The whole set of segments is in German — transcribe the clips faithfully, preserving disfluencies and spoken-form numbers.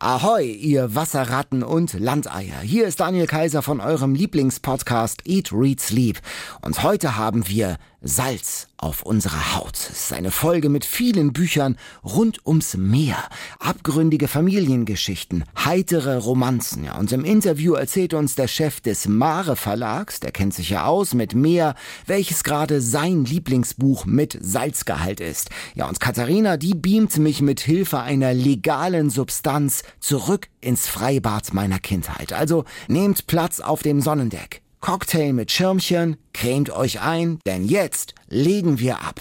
Ahoi, ihr Wasserratten und Landeier. Hier ist Daniel Kaiser von eurem Lieblingspodcast Eat, Read, Sleep. Und heute haben wir Salz auf unserer Haut. Es ist eine Folge mit vielen Büchern rund ums Meer. Abgründige Familiengeschichten, heitere Romanzen. Ja, und im Interview erzählt uns der Chef des Mare Verlags, der kennt sich ja aus mit Meer, welches gerade sein Lieblingsbuch mit Salzgehalt ist. Ja, und Katharina, die beamt mich mit Hilfe einer legalen Substanz zurück ins Freibad meiner Kindheit. Also nehmt Platz auf dem Sonnendeck. Cocktail mit Schirmchen, cremt euch ein, denn jetzt legen wir ab.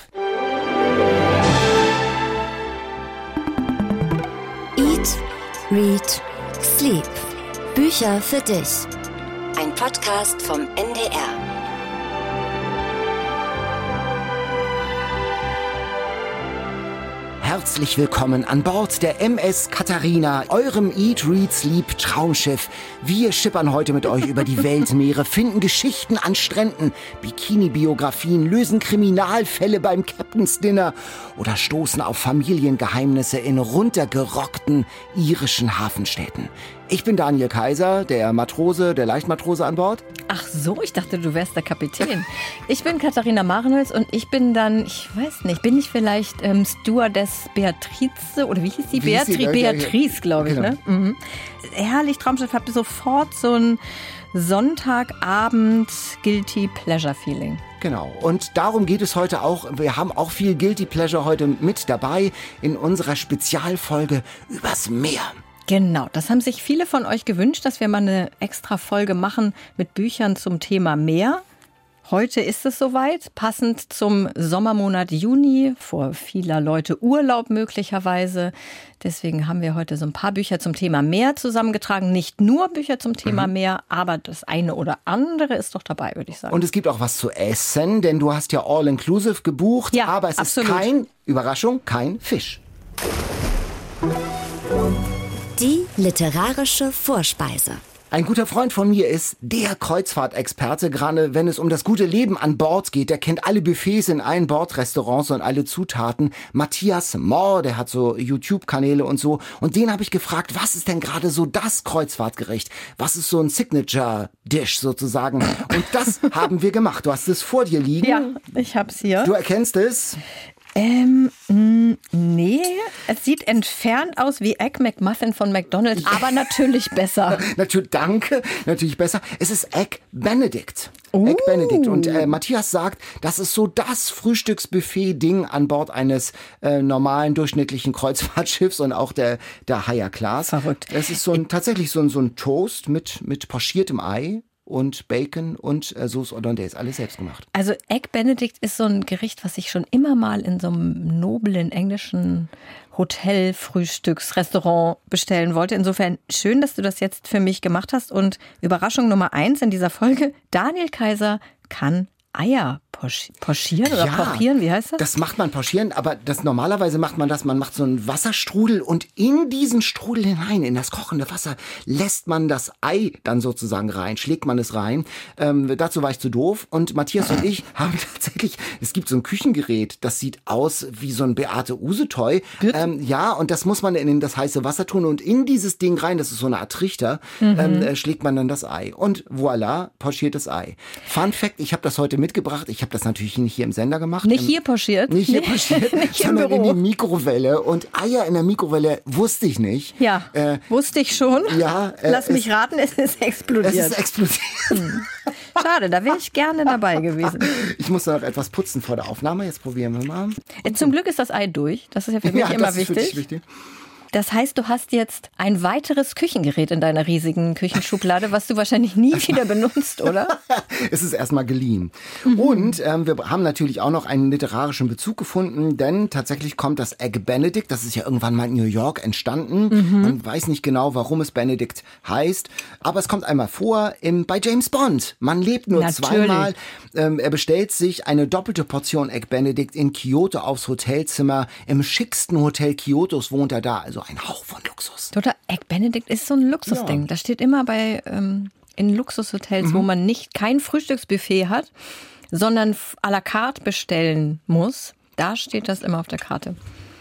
Eat, Read, Sleep. Bücher für dich. Ein Podcast vom N D R. Herzlich willkommen an Bord der M S Katharina, eurem Eat, Read, Sleep Traumschiff. Wir schippern heute mit euch über die Weltmeere, finden Geschichten an Stränden, Bikini-Biografien, lösen Kriminalfälle beim Captain's Dinner oder stoßen auf Familiengeheimnisse in runtergerockten irischen Hafenstädten. Ich bin Daniel Kaiser, der Matrose, der Leichtmatrose an Bord. Ach so, ich dachte, du wärst der Kapitän. Ich bin Katharina Marenholz und ich bin dann, ich weiß nicht, bin ich vielleicht ähm, Stewardess Beatrice oder wie hieß die? Wie hieß die? Beatri- Beatrice, glaube ich. Genau. Ne? Mhm. Herrlich, Traumschiff, habt ihr sofort so ein Sonntagabend Guilty Pleasure Feeling. Genau, und darum geht es heute auch. Wir haben auch viel Guilty Pleasure heute mit dabei in unserer Spezialfolge übers Meer. Genau, das haben sich viele von euch gewünscht, dass wir mal eine extra Folge machen mit Büchern zum Thema Meer. Heute ist es soweit, passend zum Sommermonat Juni, vor vieler Leute Urlaub möglicherweise. Deswegen haben wir heute so ein paar Bücher zum Thema Meer zusammengetragen. Nicht nur Bücher zum Thema mhm. Meer, aber das eine oder andere ist doch dabei, würde ich sagen. Und es gibt auch was zu essen, denn du hast ja All-Inclusive gebucht, ja, aber es absolut. ist kein, Überraschung, kein Fisch. Die literarische Vorspeise. Ein guter Freund von mir ist der Kreuzfahrtexperte, gerade wenn es um das gute Leben an Bord geht. Der kennt alle Buffets in allen Bordrestaurants und alle Zutaten. Matthias Mohr, der hat so YouTube-Kanäle und so. Und den habe ich gefragt, was ist denn gerade so das Kreuzfahrtgericht? Was ist so ein Signature-Dish sozusagen? Und das haben wir gemacht. Du hast es vor dir liegen. Ja, ich hab's hier. Du erkennst es? Ähm, mh, nee, es sieht entfernt aus wie Egg McMuffin von McDonald's, aber natürlich besser. Natürlich, danke, natürlich besser. Es ist Egg Benedict. Uh. Egg Benedict. Und äh, Matthias sagt, das ist so das Frühstücksbuffet-Ding an Bord eines äh, normalen, durchschnittlichen Kreuzfahrtschiffs und auch der, der Higher Class. Verrückt. Es ist so ein, tatsächlich so ein, so ein Toast mit, mit pochiertem Ei und Bacon und äh, Sauce Hollandaise, alles selbst gemacht. Also Egg Benedict ist so ein Gericht, was ich schon immer mal in so einem noblen englischen Hotel-Frühstücksrestaurant bestellen wollte. Insofern schön, dass du das jetzt für mich gemacht hast. Und Überraschung Nummer eins in dieser Folge, Daniel Kaiser kann Eier poch- pochieren oder ja, pochieren, wie heißt das? Das macht man pochieren, aber das normalerweise macht man das, man macht so einen Wasserstrudel und in diesen Strudel hinein, in das kochende Wasser, lässt man das Ei dann sozusagen rein, schlägt man es rein. Ähm, dazu war ich zu doof und Matthias und ich haben tatsächlich, es gibt so ein Küchengerät, das sieht aus wie so ein Beate Use-Toy. Ähm, ja, und das muss man in das heiße Wasser tun und in dieses Ding rein, das ist so eine Art Trichter, mhm. ähm, äh, schlägt man dann das Ei. Und voilà, pochiertes Ei. Fun Fact, ich habe das heute mitgebracht. Ich habe das natürlich nicht hier im Sender gemacht. Nicht hier pochiert? Nicht hier pochiert, nicht sondern im Büro. in die Mikrowelle. Und Eier in der Mikrowelle wusste ich nicht. Ja, äh, wusste ich schon. Ja, äh, Lass mich raten, es ist explodiert. Es ist explodiert. Hm. Schade, da wäre ich gerne dabei gewesen. Ich muss noch etwas putzen vor der Aufnahme. Jetzt probieren wir mal. Zum Glück ist das Ei durch. Das ist ja für mich ja, immer das ist wichtig. Für dich wichtig. Das heißt, du hast jetzt ein weiteres Küchengerät in deiner riesigen Küchenschublade, was du wahrscheinlich nie wieder benutzt, oder? Es ist erstmal geliehen. Mhm. Und ähm, wir haben natürlich auch noch einen literarischen Bezug gefunden, denn tatsächlich kommt das Egg Benedict, das ist ja irgendwann mal in New York entstanden. Mhm. Man weiß nicht genau, warum es Benedict heißt, aber es kommt einmal vor im, bei James Bond. Man lebt nur natürlich. zweimal. Ähm, er bestellt sich eine doppelte Portion Egg Benedict in Kyoto aufs Hotelzimmer. Im schicksten Hotel Kyotos wohnt er da, also ein Hauch von Luxus. Total. Egg Benedict ist so ein Luxusding. Ja. Das steht immer bei ähm, in Luxushotels, mhm. wo man nicht kein Frühstücksbuffet hat, sondern à la carte bestellen muss. Da steht das immer auf der Karte.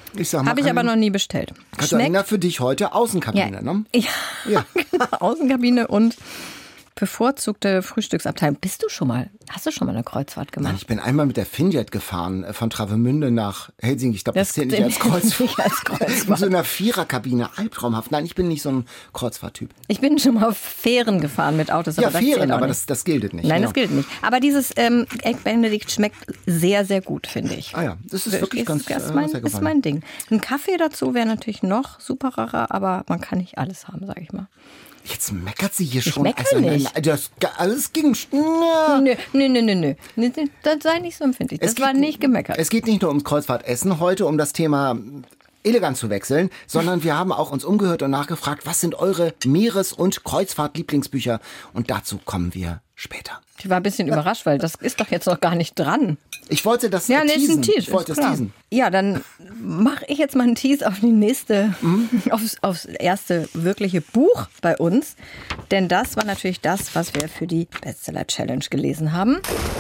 Ich sag mal, habe ich aber noch nie bestellt. Katharina, Schmeckt? für dich heute Außenkabine, Ja, ne? ja, Ja. genau. Außenkabine und bevorzugte Frühstücksabteilung. Bist du schon mal, hast du schon mal eine Kreuzfahrt gemacht? Nein, ich bin einmal mit der Finjet gefahren, äh, von Travemünde nach Helsinki. Ich glaube, das, Das zählt nicht als Kreuzfahrt. nicht als Kreuzfahrt. In so einer Viererkabine, albtraumhaft. Nein, ich bin nicht so ein Kreuzfahrttyp. Ich bin schon mal auf Fähren gefahren mit Autos. Ja, aber das Fähren, zählt auch aber nicht. das, das gilt nicht. Nein, ja. das gilt nicht. Aber dieses ähm, Egg Benedict schmeckt sehr, sehr gut, finde ich. Ah ja, das ist wirklich ganz das ist äh, mein, sehr ist gefallen. mein Ding. Ein Kaffee dazu wäre natürlich noch superer, aber man kann nicht alles haben, sage ich mal. Jetzt meckert sie hier Ich schon. meckere also, nicht. Nein, das, also es ging... Na, Nö, nö, nö, nö, nö. Nee, nee, das sei nicht so empfindlich. Das Es war geht- nicht gemeckert. Es geht nicht nur ums Kreuzfahrtessen heute, um das Thema elegant zu wechseln, sondern wir haben auch uns umgehört und nachgefragt, was sind eure Meeres- und Kreuzfahrt-Lieblingsbücher? Und dazu kommen wir später. Ich war ein bisschen überrascht, weil das ist doch jetzt noch gar nicht dran. Ich wollte das Ja, nee, ist teasen. ein Tease. Ich wollte ist das klar. teasen. Ja, dann mache ich jetzt mal einen Tease auf die nächste, aufs, aufs erste wirkliche Buch bei uns. Denn das war natürlich das, was wir für die Bestseller-Challenge gelesen haben.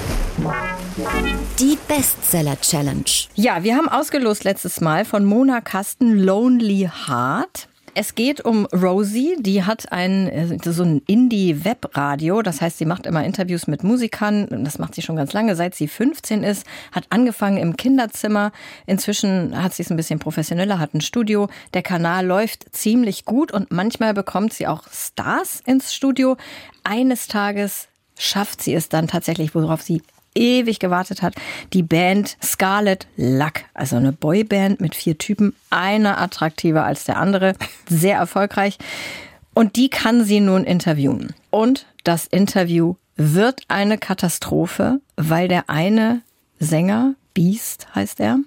Die Bestseller-Challenge. Ja, wir haben ausgelost letztes Mal von Mona Kasten Lonely Heart. Es geht um Rosie, die hat ein so ein Indie-Web-Radio. Das heißt, sie macht immer Interviews mit Musikern. Das macht sie schon ganz lange, seit sie fünfzehn ist. Hat angefangen im Kinderzimmer. Inzwischen hat sie es ein bisschen professioneller, hat ein Studio. Der Kanal läuft ziemlich gut und manchmal bekommt sie auch Stars ins Studio. Eines Tages schafft sie es dann tatsächlich, worauf sie ewig gewartet hat, die Band Scarlet Luck, also eine Boyband mit vier Typen, einer attraktiver als der andere, sehr erfolgreich. Und die kann sie nun interviewen. Und das Interview wird eine Katastrophe, weil der eine Sänger, Beast heißt er,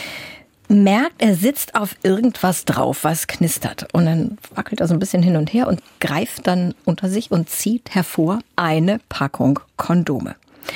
merkt, er sitzt auf irgendwas drauf, was knistert. Und dann wackelt er so ein bisschen hin und her und greift dann unter sich und zieht hervor eine Packung Kondome.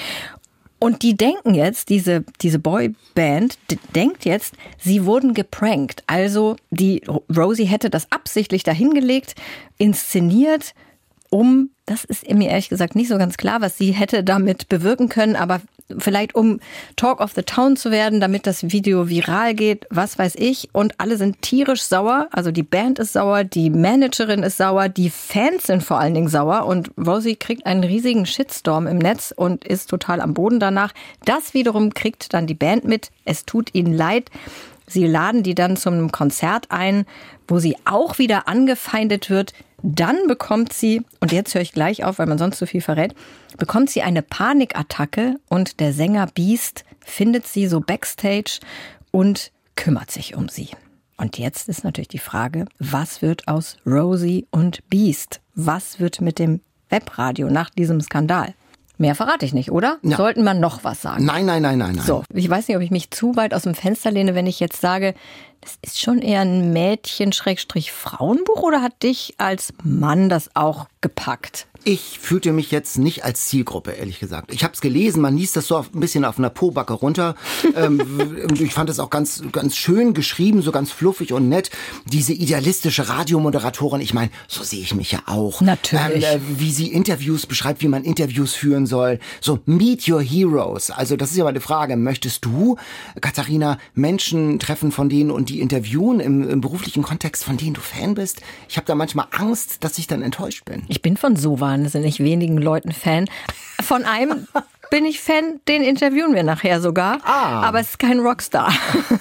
Und die denken jetzt, diese, diese Boyband d- denkt jetzt, sie wurden geprankt. Also die Rosie hätte das absichtlich dahingelegt, inszeniert, um, das ist mir ehrlich gesagt nicht so ganz klar, was sie hätte damit bewirken können, aber vielleicht um Talk of the Town zu werden, damit das Video viral geht, was weiß ich. Und alle sind tierisch sauer. Also die Band ist sauer, die Managerin ist sauer, die Fans sind vor allen Dingen sauer. Und Rosie kriegt einen riesigen Shitstorm im Netz und ist total am Boden danach. Das wiederum kriegt dann die Band mit. Es tut ihnen leid. Sie laden die dann zum Konzert ein, wo sie auch wieder angefeindet wird. Dann bekommt sie, und jetzt höre ich gleich auf, weil man sonst zu viel verrät, bekommt sie eine Panikattacke und der Sänger Beast findet sie so backstage und kümmert sich um sie. Und jetzt ist natürlich die Frage, was wird aus Rosie und Beast? Was wird mit dem Webradio nach diesem Skandal? Mehr verrate ich nicht, oder? Ja. Sollten wir noch was sagen? Nein, nein, nein, nein, nein. So, ich weiß nicht, ob ich mich zu weit aus dem Fenster lehne, wenn ich jetzt sage, das ist schon eher ein Mädchen-Frauenbuch oder hat dich als Mann das auch gepackt? Ich fühlte mich jetzt nicht als Zielgruppe, ehrlich gesagt. Ich habe es gelesen, man liest das so auf, ein bisschen auf einer Pobacke runter. ähm, ich fand es auch ganz, ganz schön geschrieben, so ganz fluffig und nett. Diese idealistische Radiomoderatorin, ich meine, so sehe ich mich ja auch. Natürlich. Ähm, äh, wie sie Interviews beschreibt, wie man Interviews führen soll. So, meet your heroes. Also das ist ja mal eine Frage. Möchtest du, Katharina, Menschen treffen, von denen und die interviewen im, im beruflichen Kontext, von denen du Fan bist? Ich habe da manchmal Angst, dass ich dann enttäuscht bin. Ich bin von so wahnsinnig wenigen Leuten Fan. Von einem bin ich Fan, den interviewen wir nachher sogar. Ah. Aber es ist kein Rockstar.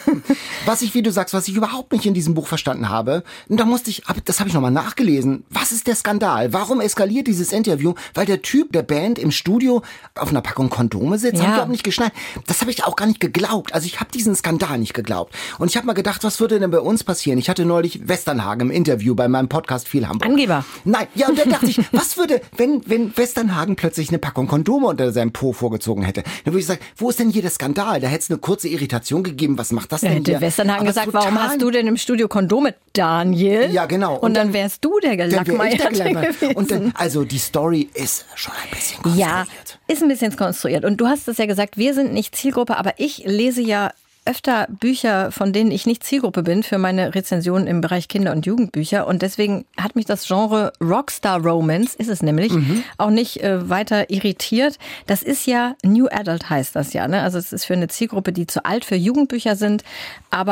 Was ich, wie du sagst, was ich überhaupt nicht in diesem Buch verstanden habe, und da musste ich, das habe ich nochmal nachgelesen, was ist der Skandal? Warum eskaliert dieses Interview? Weil der Typ der Band im Studio auf einer Packung Kondome sitzt, Ja. haben die auch nicht geschnallt. Das habe ich auch gar nicht geglaubt. Also ich habe diesen Skandal nicht geglaubt. Und ich habe mal gedacht, was würde denn bei uns passieren? Ich hatte neulich Westernhagen im Interview bei meinem Podcast Viel Hamburg. Angeber. Nein, ja, und dann dachte ich, was würde, wenn, wenn Westernhagen plötzlich eine Packung Kondome unter seinem Po vorgezogen hätte? Dann würde ich sagen, wo ist denn hier der Skandal? Da hätte es eine kurze Irritation gegeben. Was macht das Da denn hätte hier? Westernhagen Aber gesagt, total- warum hast du denn im Studio Kondome, Daniel? Ja, genau. Und, dann wärst du der Dann wär ich der Gelackmeierte Gelackmeierte. gewesen. Und dann, also die Story ist schon ein bisschen konstruiert. Ja, ist ein bisschen konstruiert. Und du hast es ja gesagt, wir sind nicht Zielgruppe, aber ich lese ja öfter Bücher, von denen ich nicht Zielgruppe bin für meine Rezensionen im Bereich Kinder- und Jugendbücher. Und deswegen hat mich das Genre Rockstar Romance, ist es nämlich, mhm. auch nicht äh, weiter irritiert. Das ist ja New Adult heißt das ja, ne? Also es ist für eine Zielgruppe, die zu alt für Jugendbücher sind. Aber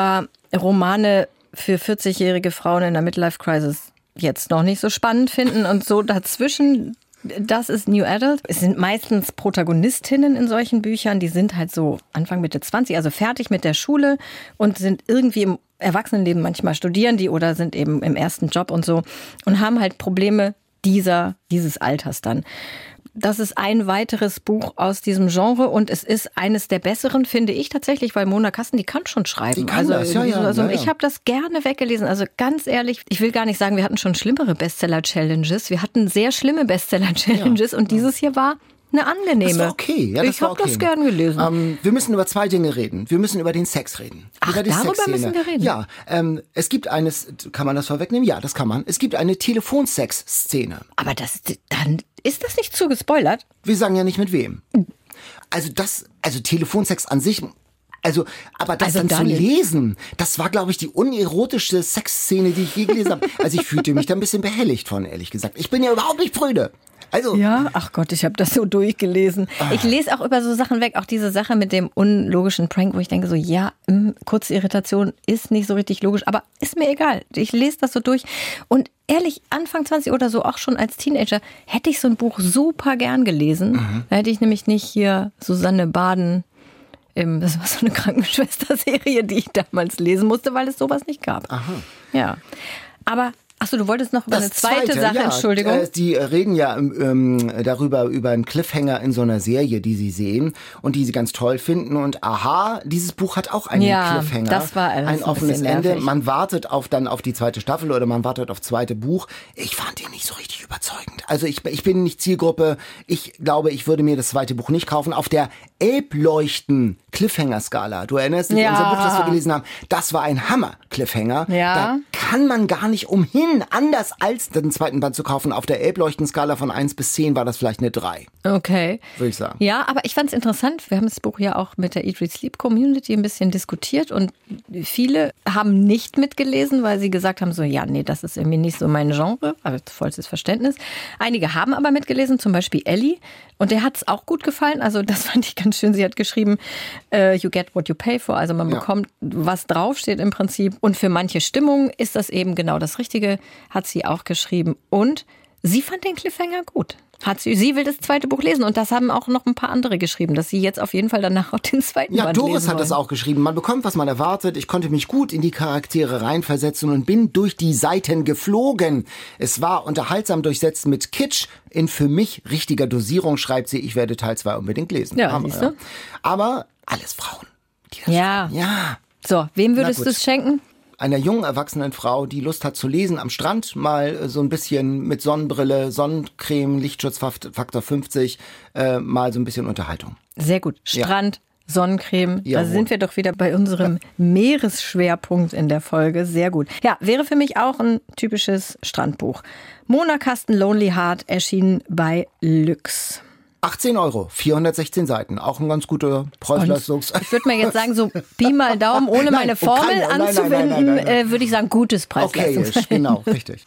Romane für vierzigjährige Frauen in der Midlife-Crisis jetzt noch nicht so spannend finden. Und so dazwischen, das ist New Adult. Es sind meistens Protagonistinnen in solchen Büchern, die sind halt so Anfang, Mitte zwanzig, also fertig mit der Schule und sind irgendwie im Erwachsenenleben, manchmal studieren die oder sind eben im ersten Job und so und haben halt Probleme dieser, dieses Alters dann. Das ist ein weiteres Buch aus diesem Genre und es ist eines der besseren, finde ich tatsächlich, weil Mona Kasten, die kann schon schreiben. Die kann also, das, ja, ja, also ja, ja. ich habe das gerne weggelesen. Also ganz ehrlich, ich will gar nicht sagen, wir hatten schon schlimmere Bestseller-Challenges. Wir hatten sehr schlimme Bestseller-Challenges ja, und dieses hier war eine angenehme. Das war okay. Ja, das ich habe okay. das gern gelesen. Ähm, wir müssen über zwei Dinge reden. Wir müssen über den Sex reden. Ach, über die darüber Sexszene. müssen wir reden? Ja, ähm, es gibt eines, kann man das vorwegnehmen? Ja, das kann man. Es gibt eine Telefonsex-Szene. Aber das, dann ist das nicht zu gespoilert? Wir sagen ja nicht mit wem. Also das, also Telefonsex an sich... Also, aber das Also dann Daniel. zu lesen, das war, glaube ich, die unerotischste Sexszene, die ich je gelesen habe. Also ich fühlte mich da ein bisschen behelligt von, ehrlich gesagt. Ich bin ja überhaupt nicht prüde. Also, Ja, ach Gott, ich habe das so durchgelesen. Ich lese auch über so Sachen weg, auch diese Sache mit dem unlogischen Prank, wo ich denke so, ja, mh, kurze Irritation ist nicht so richtig logisch, aber ist mir egal. Ich lese das so durch und ehrlich, Anfang zwanzig oder so, auch schon als Teenager, hätte ich so ein Buch super gern gelesen. Mhm. Da hätte ich nämlich nicht hier Susanne Baden... Das war so eine Krankenschwester-Serie, die ich damals lesen musste, weil es sowas nicht gab. Aha. Ja. Aber, achso, du wolltest noch über Das eine zweite, zweite, Sache, ja, Entschuldigung. Äh, die reden ja ähm, darüber, über einen Cliffhanger in so einer Serie, die sie sehen und die sie ganz toll finden. Und aha, dieses Buch hat auch einen Ja, Cliffhanger. das war alles ein ein offenes bisschen Ende. nervig. Man wartet auf dann auf die zweite Staffel oder man wartet auf zweite Buch. Ich fand ihn nicht so richtig überzeugend. Also ich, ich bin nicht Zielgruppe. Ich glaube, ich würde mir das zweite Buch nicht kaufen. Auf der Elbleuchten Cliffhanger-Skala. Du erinnerst dich, Ja. unser Buch, das wir gelesen haben, das war ein Hammer-Cliffhanger. Ja. Da kann man gar nicht umhin, anders als den zweiten Band zu kaufen. Auf der Elbleuchten-Skala von eins bis zehn war das vielleicht eine drei, Okay. würde ich sagen. Ja, aber ich fand es interessant. Wir haben das Buch ja auch mit der Eat, Read, Sleep Community ein bisschen diskutiert und viele haben nicht mitgelesen, weil sie gesagt haben so, ja, nee, das ist irgendwie nicht so mein Genre, also vollstes Verständnis. Einige haben aber mitgelesen, zum Beispiel Ellie und der hat es auch gut gefallen. Also das fand ich ganz schön. Sie hat geschrieben, uh, you get what you pay for, also man Ja. bekommt, was draufsteht im Prinzip. Und für manche Stimmungen ist das eben genau das Richtige, hat sie auch geschrieben. Und sie fand den Cliffhanger gut. Hat sie, sie will das zweite Buch lesen und das haben auch noch ein paar andere geschrieben, dass sie jetzt auf jeden Fall danach auch den zweiten Ja, Band Doris lesen hat wollen. das auch geschrieben. Man bekommt, was man erwartet. Ich konnte mich gut in die Charaktere reinversetzen und bin durch die Seiten geflogen. Es war unterhaltsam durchsetzt mit Kitsch in für mich richtiger Dosierung, schreibt sie. Ich werde Teil zwei unbedingt lesen. Ja, Aber, siehst du? Aber alles Frauen. Die das Ja. schreiben. Ja. So, wem würdest Na du gut. es schenken? Einer jungen, erwachsenen Frau, die Lust hat zu lesen am Strand, mal so ein bisschen mit Sonnenbrille, Sonnencreme, Lichtschutzfaktor fünfzig, äh, mal so ein bisschen Unterhaltung. Sehr gut. Strand, Sonnencreme, da Jawohl. sind wir doch wieder bei unserem Meeresschwerpunkt in der Folge. Sehr gut. Ja, wäre für mich auch ein typisches Strandbuch. Mona Kasten, Lonely Heart, erschienen bei Lüx. achtzehn Euro, vierhundertsechzehn Seiten, auch ein ganz guter Preis-Leistungs... Ich würde mir jetzt sagen, so Pi mal Daumen, ohne Nein, meine oh, keine- Formel nein, nein, nein, anzuwenden, nein, nein, nein. äh, würde ich sagen, gutes Okay, Preis-Leistungs. genau, richtig.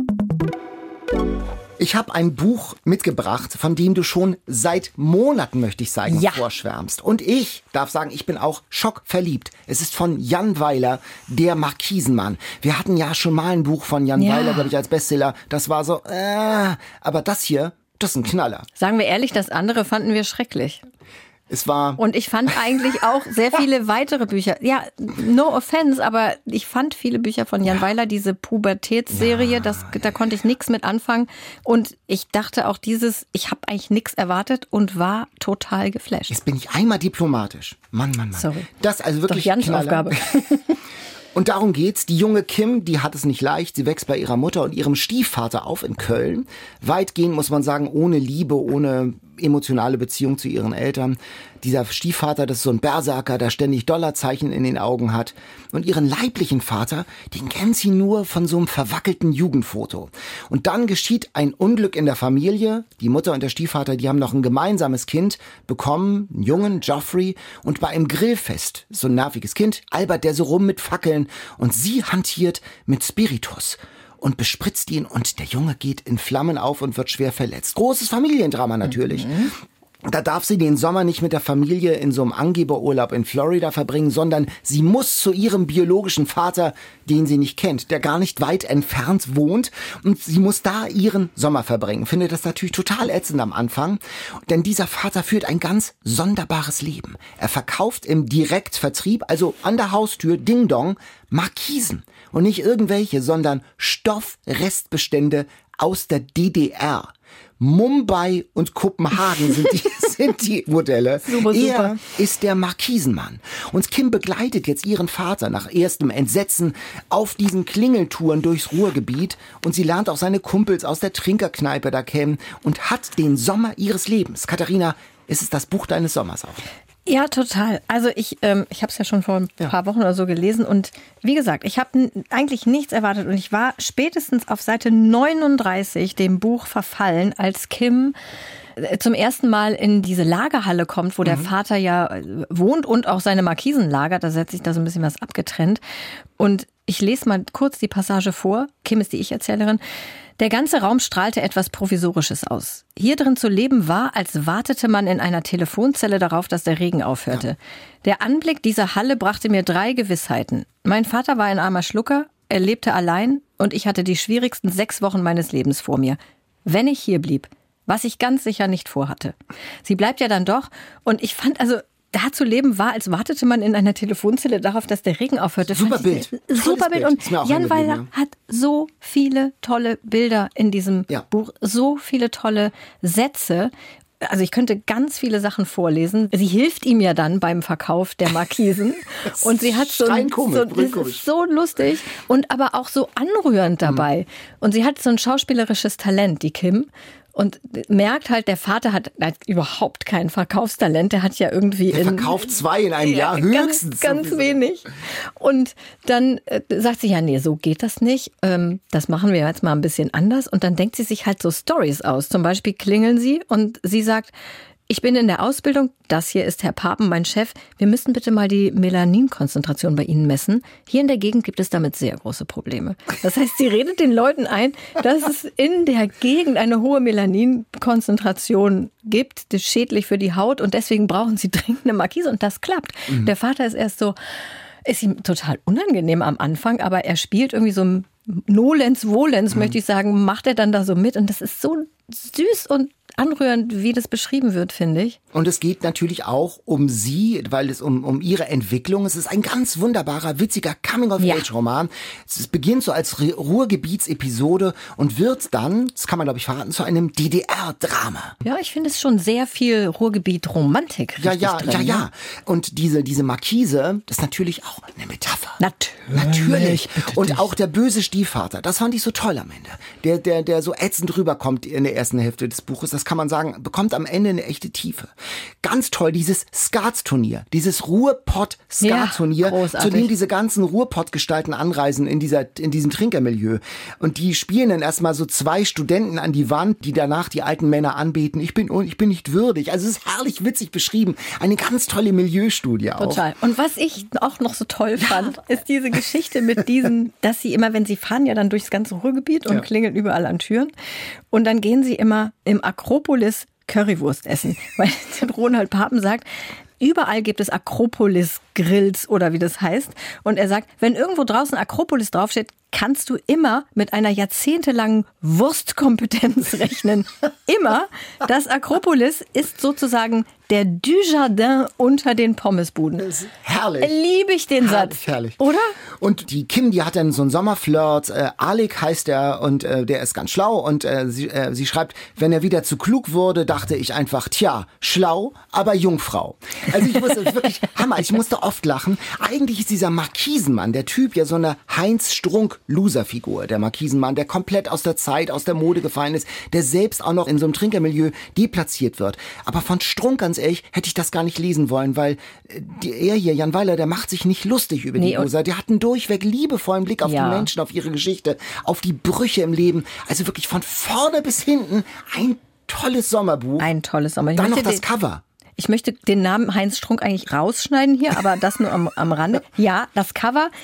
Ich habe ein Buch mitgebracht, von dem du schon seit Monaten, möchte ich sagen, Ja. vorschwärmst. Und ich darf sagen, ich bin auch schockverliebt. Es ist von Jan Weiler, Der Markisenmann. Wir hatten ja schon mal ein Buch von Jan Ja. Weiler, glaube ich, als Bestseller. Das war so, äh, aber das hier, das ist ein Knaller. Sagen wir ehrlich, das andere fanden wir schrecklich. Es war... Und ich fand eigentlich auch sehr viele weitere Bücher. Ja, no offense, aber ich fand viele Bücher von Jan Weiler, diese Pubertätsserie, das, da konnte ich nichts mit anfangen. Und ich dachte auch dieses, ich habe eigentlich nichts erwartet und war total geflasht. Jetzt bin ich einmal diplomatisch. Mann, Mann, Mann. Sorry. Das also wirklich Doch Jans Knaller. Aufgabe. Und darum geht's. Die junge Kim, die hat es nicht leicht. Sie wächst bei ihrer Mutter und ihrem Stiefvater auf in Köln. Weitgehend, muss man sagen, ohne Liebe, ohne emotionale Beziehung zu ihren Eltern. Dieser Stiefvater, das ist so ein Berserker, der ständig Dollarzeichen in den Augen hat. Und ihren leiblichen Vater, den kennt sie nur von so einem verwackelten Jugendfoto. Und dann geschieht ein Unglück in der Familie. Die Mutter und der Stiefvater, die haben noch ein gemeinsames Kind bekommen, einen Jungen, Geoffrey. Und bei einem Grillfest, so ein nerviges Kind, albert der so rum mit Fackeln. Und sie hantiert mit Spiritus und bespritzt ihn und der Junge geht in Flammen auf und wird schwer verletzt. Großes Familiendrama natürlich. Mhm. Da darf sie den Sommer nicht mit der Familie in so einem Angeberurlaub in Florida verbringen, sondern sie muss zu ihrem biologischen Vater, den sie nicht kennt, der gar nicht weit entfernt wohnt. Und sie muss da ihren Sommer verbringen. Findet das natürlich total ätzend am Anfang. Denn dieser Vater führt ein ganz sonderbares Leben. Er verkauft im Direktvertrieb, also an der Haustür, Ding Dong, Markisen. Und nicht irgendwelche, sondern Stoffrestbestände aus der D D R. Mumbai und Kopenhagen sind die, sind die Modelle. Super, super. Er ist der Markisenmann. Und Kim begleitet jetzt ihren Vater nach erstem Entsetzen auf diesen Klingeltouren durchs Ruhrgebiet. Und sie lernt auch seine Kumpels aus der Trinkerkneipe da kennen und hat den Sommer ihres Lebens. Katharina, ist es das Buch deines Sommers auch? Ja, total. Also ich, ähm, ich habe es ja schon vor ein ja. paar Wochen oder so gelesen und wie gesagt, ich habe n- eigentlich nichts erwartet und ich war spätestens auf Seite neununddreißig dem Buch verfallen, als Kim äh, zum ersten Mal in diese Lagerhalle kommt, wo mhm. der Vater ja äh, wohnt und auch seine Markisen lagert. Da setzt sich da so ein bisschen was abgetrennt. Und ich lese mal kurz die Passage vor. Kim ist die Ich-Erzählerin. Der ganze Raum strahlte etwas Provisorisches aus. Hier drin zu leben war, als wartete man in einer Telefonzelle darauf, dass der Regen aufhörte. Ja. Der Anblick dieser Halle brachte mir drei Gewissheiten. Mein Vater war ein armer Schlucker, er lebte allein und ich hatte die schwierigsten sechs Wochen meines Lebens vor mir. Wenn ich hier blieb, was ich ganz sicher nicht vorhatte. Sie bleibt ja dann doch und ich fand also... Da zu leben war, als wartete man in einer Telefonzelle darauf, dass der Regen aufhörte. Super Bild. Super Bild. Und Jan Weiler ja. hat so viele tolle Bilder in diesem ja. Buch, so viele tolle Sätze. Also ich könnte ganz viele Sachen vorlesen. Sie hilft ihm ja dann beim Verkauf der Markisen. Und sie hat so, ein, so das ist so lustig und aber auch so anrührend dabei. Mhm. Und sie hat so ein schauspielerisches Talent, die Kim. Und merkt halt, der Vater hat, hat überhaupt kein Verkaufstalent. Der hat ja irgendwie... Der in, verkauft zwei in einem Jahr, ja, höchstens. Ganz, ganz wenig. Und dann äh, sagt sie, ja, nee, so geht das nicht. Ähm, das machen wir jetzt mal ein bisschen anders. Und dann denkt sie sich halt so Storys aus. Zum Beispiel klingeln sie und sie sagt... Ich bin in der Ausbildung, das hier ist Herr Papen, mein Chef. Wir müssen bitte mal die Melaninkonzentration bei Ihnen messen. Hier in der Gegend gibt es damit sehr große Probleme. Das heißt, sie redet den Leuten ein, dass es in der Gegend eine hohe Melaninkonzentration gibt, das ist schädlich für die Haut und deswegen brauchen sie dringend eine Markise und das klappt. Mhm. Der Vater ist erst so, ist ihm total unangenehm am Anfang, aber er spielt irgendwie so Nolens, Volens, mhm. möchte ich sagen, macht er dann da so mit und das ist so süß und anrührend, wie das beschrieben wird, finde ich. Und es geht natürlich auch um sie, weil es um, um ihre Entwicklung, es ist ein ganz wunderbarer, witziger Coming-of-Age-Roman. Ja. Es beginnt so als Ruhrgebietsepisode und wird dann, das kann man glaube ich verraten, zu einem D D R-Drama. Ja, ich finde es schon sehr viel Ruhrgebiet-Romantik. Ja, ja, drin, ja, ja. Und diese, diese Markise, das ist natürlich auch eine Metapher. Natürlich. Natürlich. Und auch der böse Stiefvater, das fand ich so toll am Ende. Der, der, der so ätzend rüberkommt in der ersten Hälfte des Buches, das kann man sagen, bekommt am Ende eine echte Tiefe. Ganz toll, dieses Skatsturnier, dieses Ruhrpott-Skaturnier, ja, zu dem diese ganzen Ruhrpott-Gestalten anreisen in dieser, in diesem Trinkermilieu. Und die spielen dann erstmal so zwei Studenten an die Wand, die danach die alten Männer anbeten. Ich bin, ich bin nicht würdig. Also es ist herrlich witzig beschrieben. Eine ganz tolle Milieustudie auch. Total. Und was ich auch noch so toll fand, ja. ist diese Geschichte mit diesen, dass sie immer, wenn sie fahren ja dann durchs ganze Ruhrgebiet und ja. klingeln überall an Türen. Und dann gehen sie immer im Akropolis Currywurst essen. Weil Ronald Papen sagt, überall gibt es Akropolis-Grills oder wie das heißt. Und er sagt, wenn irgendwo draußen Akropolis draufsteht, kannst du immer mit einer jahrzehntelangen Wurstkompetenz rechnen. Immer. Das Akropolis ist sozusagen der Dujardin unter den Pommesbuden. Das ist herrlich. Liebe ich den herrlich, Satz. Herrlich. Oder? Und die Kim, die hat dann so einen Sommerflirt. Äh, Alek heißt er und äh, der ist ganz schlau. Und äh, sie, äh, sie schreibt, wenn er wieder zu klug wurde, dachte ich einfach, tja, schlau, aber Jungfrau. Also ich musste wirklich, Hammer, ich musste oft lachen. Eigentlich ist dieser Markisenmann, der Typ, ja so eine Heinz Strunk Loserfigur, der Markisenmann, der komplett aus der Zeit, aus der Mode gefallen ist, der selbst auch noch in so einem Trinkermilieu deplatziert wird. Aber von Strunk, ganz ehrlich, hätte ich das gar nicht lesen wollen, weil die, er hier, Jan Weiler, der macht sich nicht lustig über nee, die Loser. Der hat einen durchweg liebevollen Blick auf ja. die Menschen, auf ihre Geschichte, auf die Brüche im Leben. Also wirklich von vorne bis hinten ein tolles Sommerbuch. Ein tolles Sommerbuch. Dann noch das Cover. Ich möchte den Namen Heinz Strunk eigentlich rausschneiden hier, aber das nur am, am Rande. Ja, das Cover.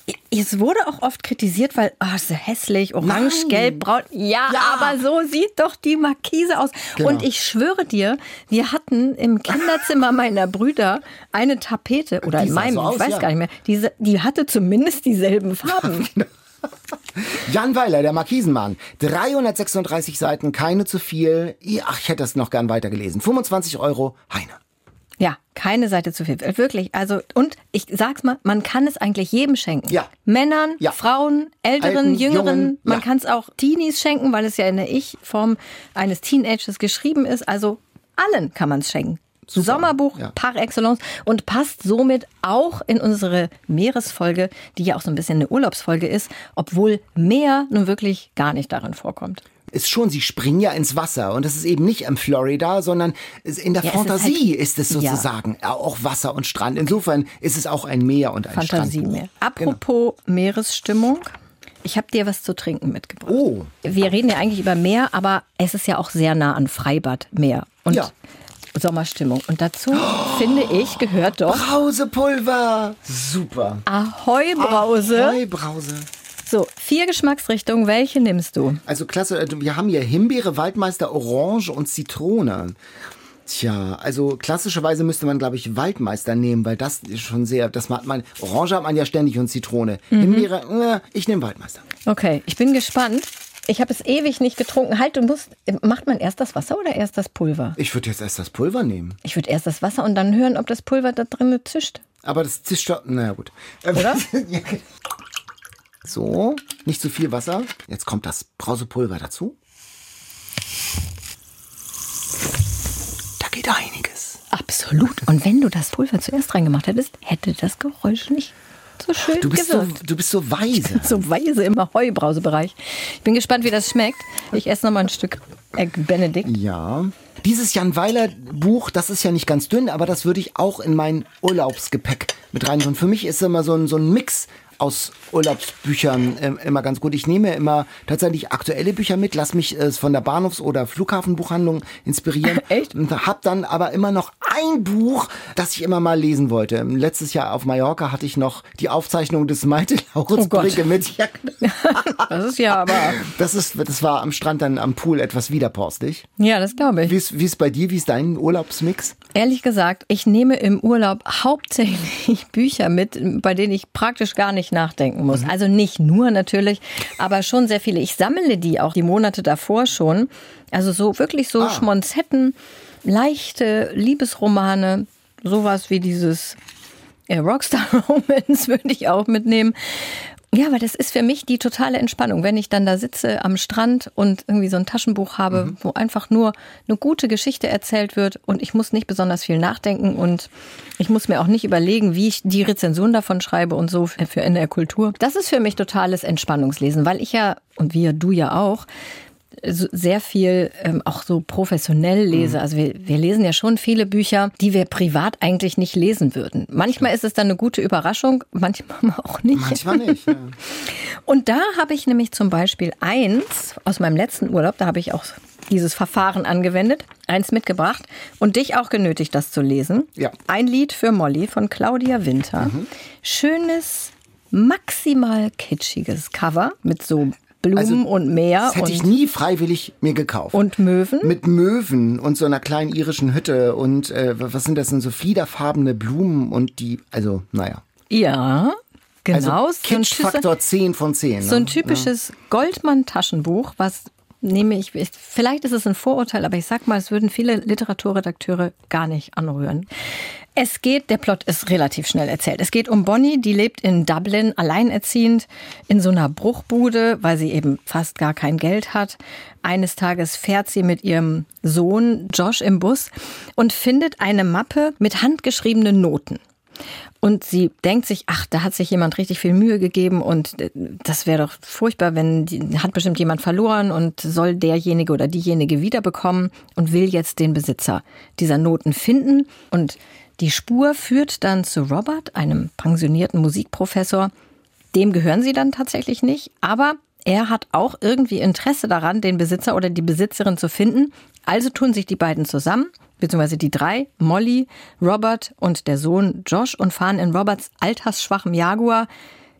Es wurde auch oft kritisiert, weil, oh, ist so hässlich, orange, Nein. gelb, braun. Ja, ja, aber so sieht doch die Markise aus. Genau. Und ich schwöre dir, wir hatten im Kinderzimmer meiner Brüder eine Tapete, oder die in meinem, so aus, ich weiß ja. gar nicht mehr, die, die hatte zumindest dieselben Farben. Jan Weiler, der Markisenmann. dreihundertsechsunddreißig Seiten, keine zu viel. Ach, ich hätte das noch gern weitergelesen. fünfundzwanzig Euro, Heine. Ja, keine Seite zu viel. Wirklich. Also, und ich sag's mal, man kann es eigentlich jedem schenken. Ja. Männern, ja. Frauen, Älteren, Alten, Jüngeren. Jungen, man ja. kann es auch Teenies schenken, weil es ja in der Ich-Form eines Teenagers geschrieben ist. Also allen kann man es schenken. Super. Sommerbuch ja. par excellence und passt somit auch in unsere Meeresfolge, die ja auch so ein bisschen eine Urlaubsfolge ist, obwohl Meer nun wirklich gar nicht darin vorkommt. Ist schon, sie springen ja ins Wasser und das ist eben nicht in Florida, sondern in der ja, Fantasie ist es, halt, ist es sozusagen ja. auch Wasser und Strand. Insofern ist es auch ein Meer und ein Fantasiemeer. Apropos genau. Meeresstimmung. Ich habe dir was zu trinken mitgebracht. Oh. Wir reden ja eigentlich über Meer, aber es ist ja auch sehr nah an Freibad, Meer und ja. Sommerstimmung. Und dazu, oh, finde ich, gehört doch Brausepulver. Super. Ahoi Brause. Ahoi Brause. So, vier Geschmacksrichtungen. Welche nimmst du? Also klasse, wir haben hier Himbeere, Waldmeister, Orange und Zitrone. Tja, also klassischerweise müsste man, glaube ich, Waldmeister nehmen, weil das ist schon sehr, das hat man, Orange hat man ja ständig und Zitrone. Mhm. Himbeere, äh, ich nehme Waldmeister. Okay, ich bin gespannt. Ich habe es ewig nicht getrunken. Halt, du musst, macht man erst das Wasser oder erst das Pulver? Ich würde jetzt erst das Pulver nehmen. Ich würde erst das Wasser und dann hören, ob das Pulver da drin zischt. Aber das zischt doch, naja gut. Oder? Ja. So, nicht zu viel Wasser. Jetzt kommt das Brausepulver dazu. Da geht einiges. Absolut. Und wenn du das Pulver zuerst reingemacht hättest, hätte das Geräusch nicht so schön du bist gewirkt. So, du bist so weise. Ich bin so weise im Ahoi-Brausebereich. Ich bin gespannt, wie das schmeckt. Ich esse noch mal ein Stück Egg Benedict. Ja. Dieses Jan Weiler Buch, das ist ja nicht ganz dünn, aber das würde ich auch in mein Urlaubsgepäck mit rein tun. Für mich ist es immer so ein, so ein Mix aus Urlaubsbüchern äh, immer ganz gut. Ich nehme immer tatsächlich aktuelle Bücher mit, lass mich äh, von der Bahnhofs- oder Flughafenbuchhandlung inspirieren. Echt? Und hab dann aber immer noch ein Buch, das ich immer mal lesen wollte. Letztes Jahr auf Mallorca hatte ich noch die Aufzeichnung des Malte-Lauritz-Brigge oh mit. Ja, das ist ja aber... Das, ist, das war am Strand dann am Pool etwas widerporstig. Ja, das glaube ich. Wie ist, wie ist bei dir? Wie ist dein Urlaubsmix? Ehrlich gesagt, ich nehme im Urlaub hauptsächlich Bücher mit, bei denen ich praktisch gar nicht nachdenken muss. Also nicht nur natürlich, aber schon sehr viele. Ich sammle die auch die Monate davor schon. Also so wirklich so ah. Schmonzetten, leichte Liebesromane, sowas wie dieses äh, Rockstar Romance würde ich auch mitnehmen. Ja, weil das ist für mich die totale Entspannung, wenn ich dann da sitze am Strand und irgendwie so ein Taschenbuch habe, mhm. wo einfach nur eine gute Geschichte erzählt wird und ich muss nicht besonders viel nachdenken und ich muss mir auch nicht überlegen, wie ich die Rezension davon schreibe und so für N D R Kultur. Das ist für mich totales Entspannungslesen, weil ich ja, und wir, du ja auch, sehr viel ähm, auch so professionell lese. Also wir, wir lesen ja schon viele Bücher, die wir privat eigentlich nicht lesen würden. Manchmal ist es dann eine gute Überraschung, manchmal auch nicht. Manchmal nicht, ja. Und da habe ich nämlich zum Beispiel eins aus meinem letzten Urlaub, da habe ich auch dieses Verfahren angewendet, eins mitgebracht und dich auch genötigt, das zu lesen. Ja. Ein Lied für Molly von Claudia Winter. Mhm. Schönes, maximal kitschiges Cover mit so Blumen also, und Meer. Das hätte und ich nie freiwillig mir gekauft. Und Möwen? Mit Möwen und so einer kleinen irischen Hütte und äh, was sind das denn, so fliederfarbene Blumen und die, also naja. Ja, genau. Also Kitschfaktor zehn von zehn. So ein typisches ja. Goldmann-Taschenbuch, was nehme ich, vielleicht ist es ein Vorurteil, aber ich sag mal, es würden viele Literaturredakteure gar nicht anrühren. Es geht, der Plot ist relativ schnell erzählt. Es geht um Bonnie, die lebt in Dublin, alleinerziehend, in so einer Bruchbude, weil sie eben fast gar kein Geld hat. Eines Tages fährt sie mit ihrem Sohn Josh im Bus und findet eine Mappe mit handgeschriebenen Noten. Und sie denkt sich, ach, da hat sich jemand richtig viel Mühe gegeben und das wäre doch furchtbar, wenn die, hat bestimmt jemand verloren und soll derjenige oder diejenige wiederbekommen und will jetzt den Besitzer dieser Noten finden. Und die Spur führt dann zu Robert, einem pensionierten Musikprofessor. Dem gehören sie dann tatsächlich nicht, aber er hat auch irgendwie Interesse daran, den Besitzer oder die Besitzerin zu finden. Also tun sich die beiden zusammen, beziehungsweise die drei, Molly, Robert und der Sohn Josh, und fahren in Roberts altersschwachem Jaguar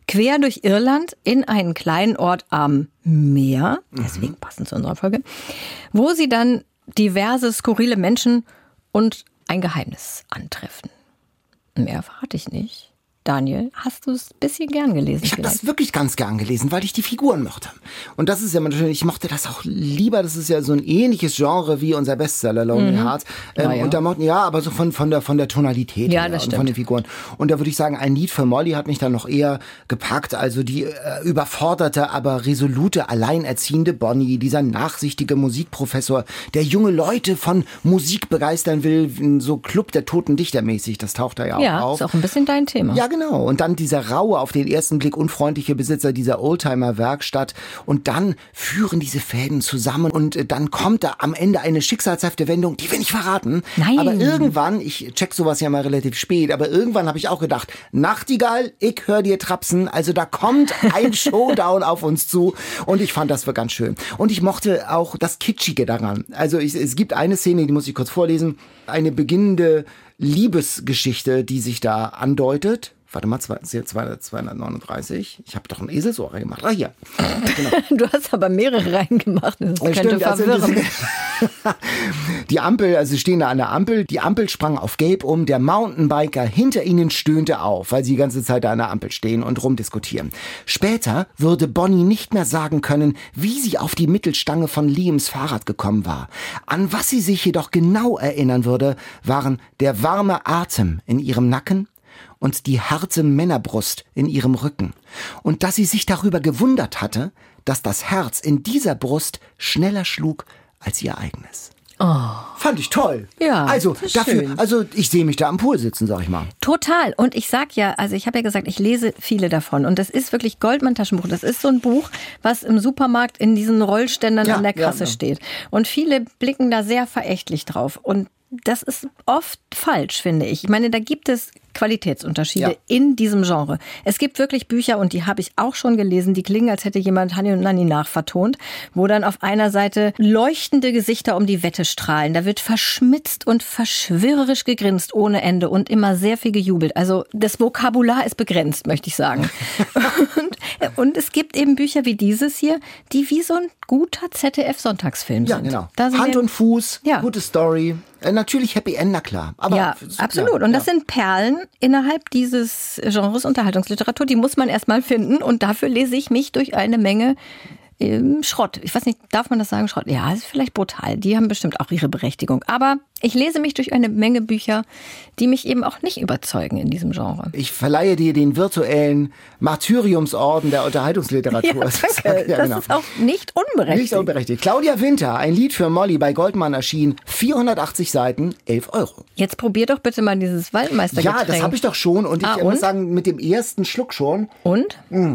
quer durch Irland in einen kleinen Ort am Meer, deswegen mhm. passend zu unserer Folge, wo sie dann diverse skurrile Menschen und ein Geheimnis antreffen. Mehr verrate ich nicht. Daniel, hast du es ein bisschen gern gelesen? Ich habe das wirklich ganz gern gelesen, weil ich die Figuren mochte. Und das ist ja natürlich, ich mochte das auch lieber, das ist ja so ein ähnliches Genre wie unser Bestseller Lonely mhm. Hearts. Ähm, ja. Und da mochten, ja, aber so von, von, der, von der Tonalität ja, her das und stimmt. von den Figuren. Und da würde ich sagen, ein Lied für Molly hat mich dann noch eher gepackt. Also die äh, überforderte, aber resolute, alleinerziehende Bonnie, dieser nachsichtige Musikprofessor, der junge Leute von Musik begeistern will, so Club der Toten Dichter mäßig, das taucht da ja auch ja, auf. Ja, ist auch ein bisschen dein Thema. Ja, genau. Und dann dieser raue, auf den ersten Blick unfreundliche Besitzer dieser Oldtimer-Werkstatt. Und dann führen diese Fäden zusammen und dann kommt da am Ende eine schicksalshafte Wendung, die will ich verraten. Nein. Aber irgendwann, ich check sowas ja mal relativ spät, aber irgendwann habe ich auch gedacht, Nachtigall, ich hör dir trapsen. Also da kommt ein Showdown auf uns zu. Und ich fand das war ganz schön. Und ich mochte auch das Kitschige daran. Also ich, es gibt eine Szene, die muss ich kurz vorlesen. Eine beginnende Liebesgeschichte, die sich da andeutet. Warte mal, zweihundertneununddreißig. Ich habe doch ein Eselsohr reingemacht. Ah, hier. Genau. Du hast aber mehrere reingemacht. Das könnte Stimmt, verwirren. Also die Ampel, also sie stehen da an der Ampel. Die Ampel sprang auf gelb um. Der Mountainbiker hinter ihnen stöhnte auf, weil sie die ganze Zeit da an der Ampel stehen und rumdiskutieren. Später würde Bonnie nicht mehr sagen können, wie sie auf die Mittelstange von Liams Fahrrad gekommen war. An was sie sich jedoch genau erinnern würde, waren der warme Atem in ihrem Nacken und die harte Männerbrust in ihrem Rücken. Und dass sie sich darüber gewundert hatte, dass das Herz in dieser Brust schneller schlug als ihr eigenes. Oh. Fand ich toll. Ja, also dafür, schön. also ich sehe mich da am Pool sitzen, sag ich mal. Total. Und ich sag ja, also ich habe ja gesagt, ich lese viele davon. Und das ist wirklich Goldmann-Taschenbuch. Das ist so ein Buch, was im Supermarkt in diesen Rollständern ja, an der Kasse ja, ja. steht. Und viele blicken da sehr verächtlich drauf. Und das ist oft falsch, finde ich. Ich meine, da gibt es Qualitätsunterschiede ja. in diesem Genre. Es gibt wirklich Bücher, und die habe ich auch schon gelesen, die klingen, als hätte jemand Hanni und Nanni nachvertont, wo dann auf einer Seite leuchtende Gesichter um die Wette strahlen. Da wird verschmitzt und verschwörerisch gegrinst ohne Ende und immer sehr viel gejubelt. Also das Vokabular ist begrenzt, möchte ich sagen. und, und es gibt eben Bücher wie dieses hier, die wie so ein guter Z D F-Sonntagsfilm ja, sind. Genau. Da sind Hand und Fuß, ja. gute Story. Äh, natürlich Happy End, na klar. Aber ja, absolut. Und das ja. sind Perlen innerhalb dieses Genres Unterhaltungsliteratur. Die muss man erstmal finden. Und dafür lese ich mich durch eine Menge ähm, Schrott. Ich weiß nicht, darf man das sagen, Schrott? Ja, ist vielleicht brutal. Die haben bestimmt auch ihre Berechtigung. Aber ich lese mich durch eine Menge Bücher, die mich eben auch nicht überzeugen in diesem Genre. Ich verleihe dir den virtuellen Martyriumsorden der Unterhaltungsliteratur. Ja, danke. Ja, genau. Das ist auch nicht unberechtigt. Nicht unberechtigt. Claudia Winter, ein Lied für Molly bei Goldmann erschienen, vierhundertachtzig Seiten, elf Euro. Jetzt probier doch bitte mal dieses Waldmeistergetränk. Ja, das habe ich doch schon. Und ich ah, muss und? sagen, mit dem ersten Schluck schon. Und? Mh.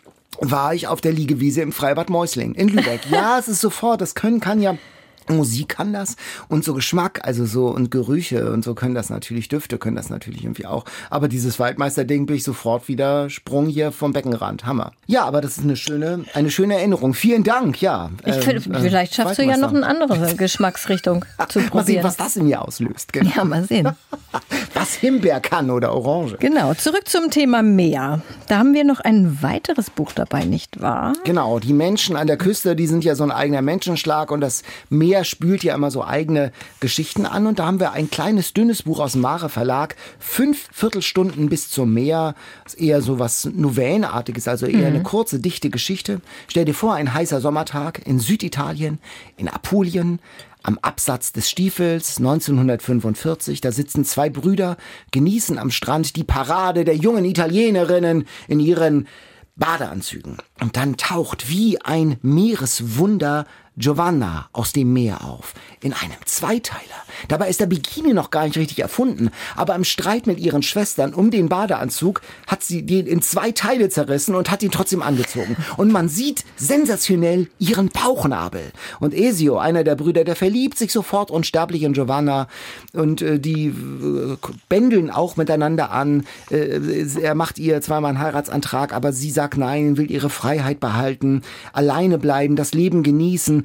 War ich auf der Liegewiese im Freibad Mäusling in Lübeck. Ja, es ist sofort, das können kann ja, Musik kann das und so Geschmack, also so und Gerüche und so können das natürlich, Düfte können das natürlich irgendwie auch. Aber dieses Waldmeister-Ding bin ich sofort wieder Sprung hier vom Beckenrand. Hammer. Ja, aber das ist eine schöne, eine schöne Erinnerung. Vielen Dank, ja. Ich find, ähm, vielleicht schaffst du ja noch eine andere Geschmacksrichtung zu probieren. Mal sehen, was das in mir auslöst. Genau. Ja, mal sehen. Was Himbeer kann oder Orange. Genau, zurück zum Thema Meer. Da haben wir noch ein weiteres Buch dabei, nicht wahr? Genau, die Menschen an der Küste, die sind ja so ein eigener Menschenschlag und das Meer spült ja immer so eigene Geschichten an. Und da haben wir ein kleines, dünnes Buch aus dem Mare Verlag, fünf Viertelstunden bis zum Meer. Das ist eher so was Novellenartiges, also eher mhm. eine kurze, dichte Geschichte. Stell dir vor, ein heißer Sommertag in Süditalien, in Apulien, am Absatz des Stiefels neunzehnhundertfünfundvierzig, da sitzen zwei Brüder, genießen am Strand die Parade der jungen Italienerinnen in ihren Badeanzügen. Und dann taucht wie ein Meereswunder Giovanna aus dem Meer auf, in einem Zweiteiler. Dabei ist der Bikini noch gar nicht richtig erfunden, aber im Streit mit ihren Schwestern um den Badeanzug hat sie den in zwei Teile zerrissen und hat ihn trotzdem angezogen. Und man sieht sensationell ihren Bauchnabel. Und Ezio, einer der Brüder, der verliebt sich sofort unsterblich in Giovanna und äh, die äh, bändeln auch miteinander an. Äh, er macht ihr zweimal einen Heiratsantrag, aber sie sagt nein, will ihre Freiheit behalten, alleine bleiben, das Leben genießen.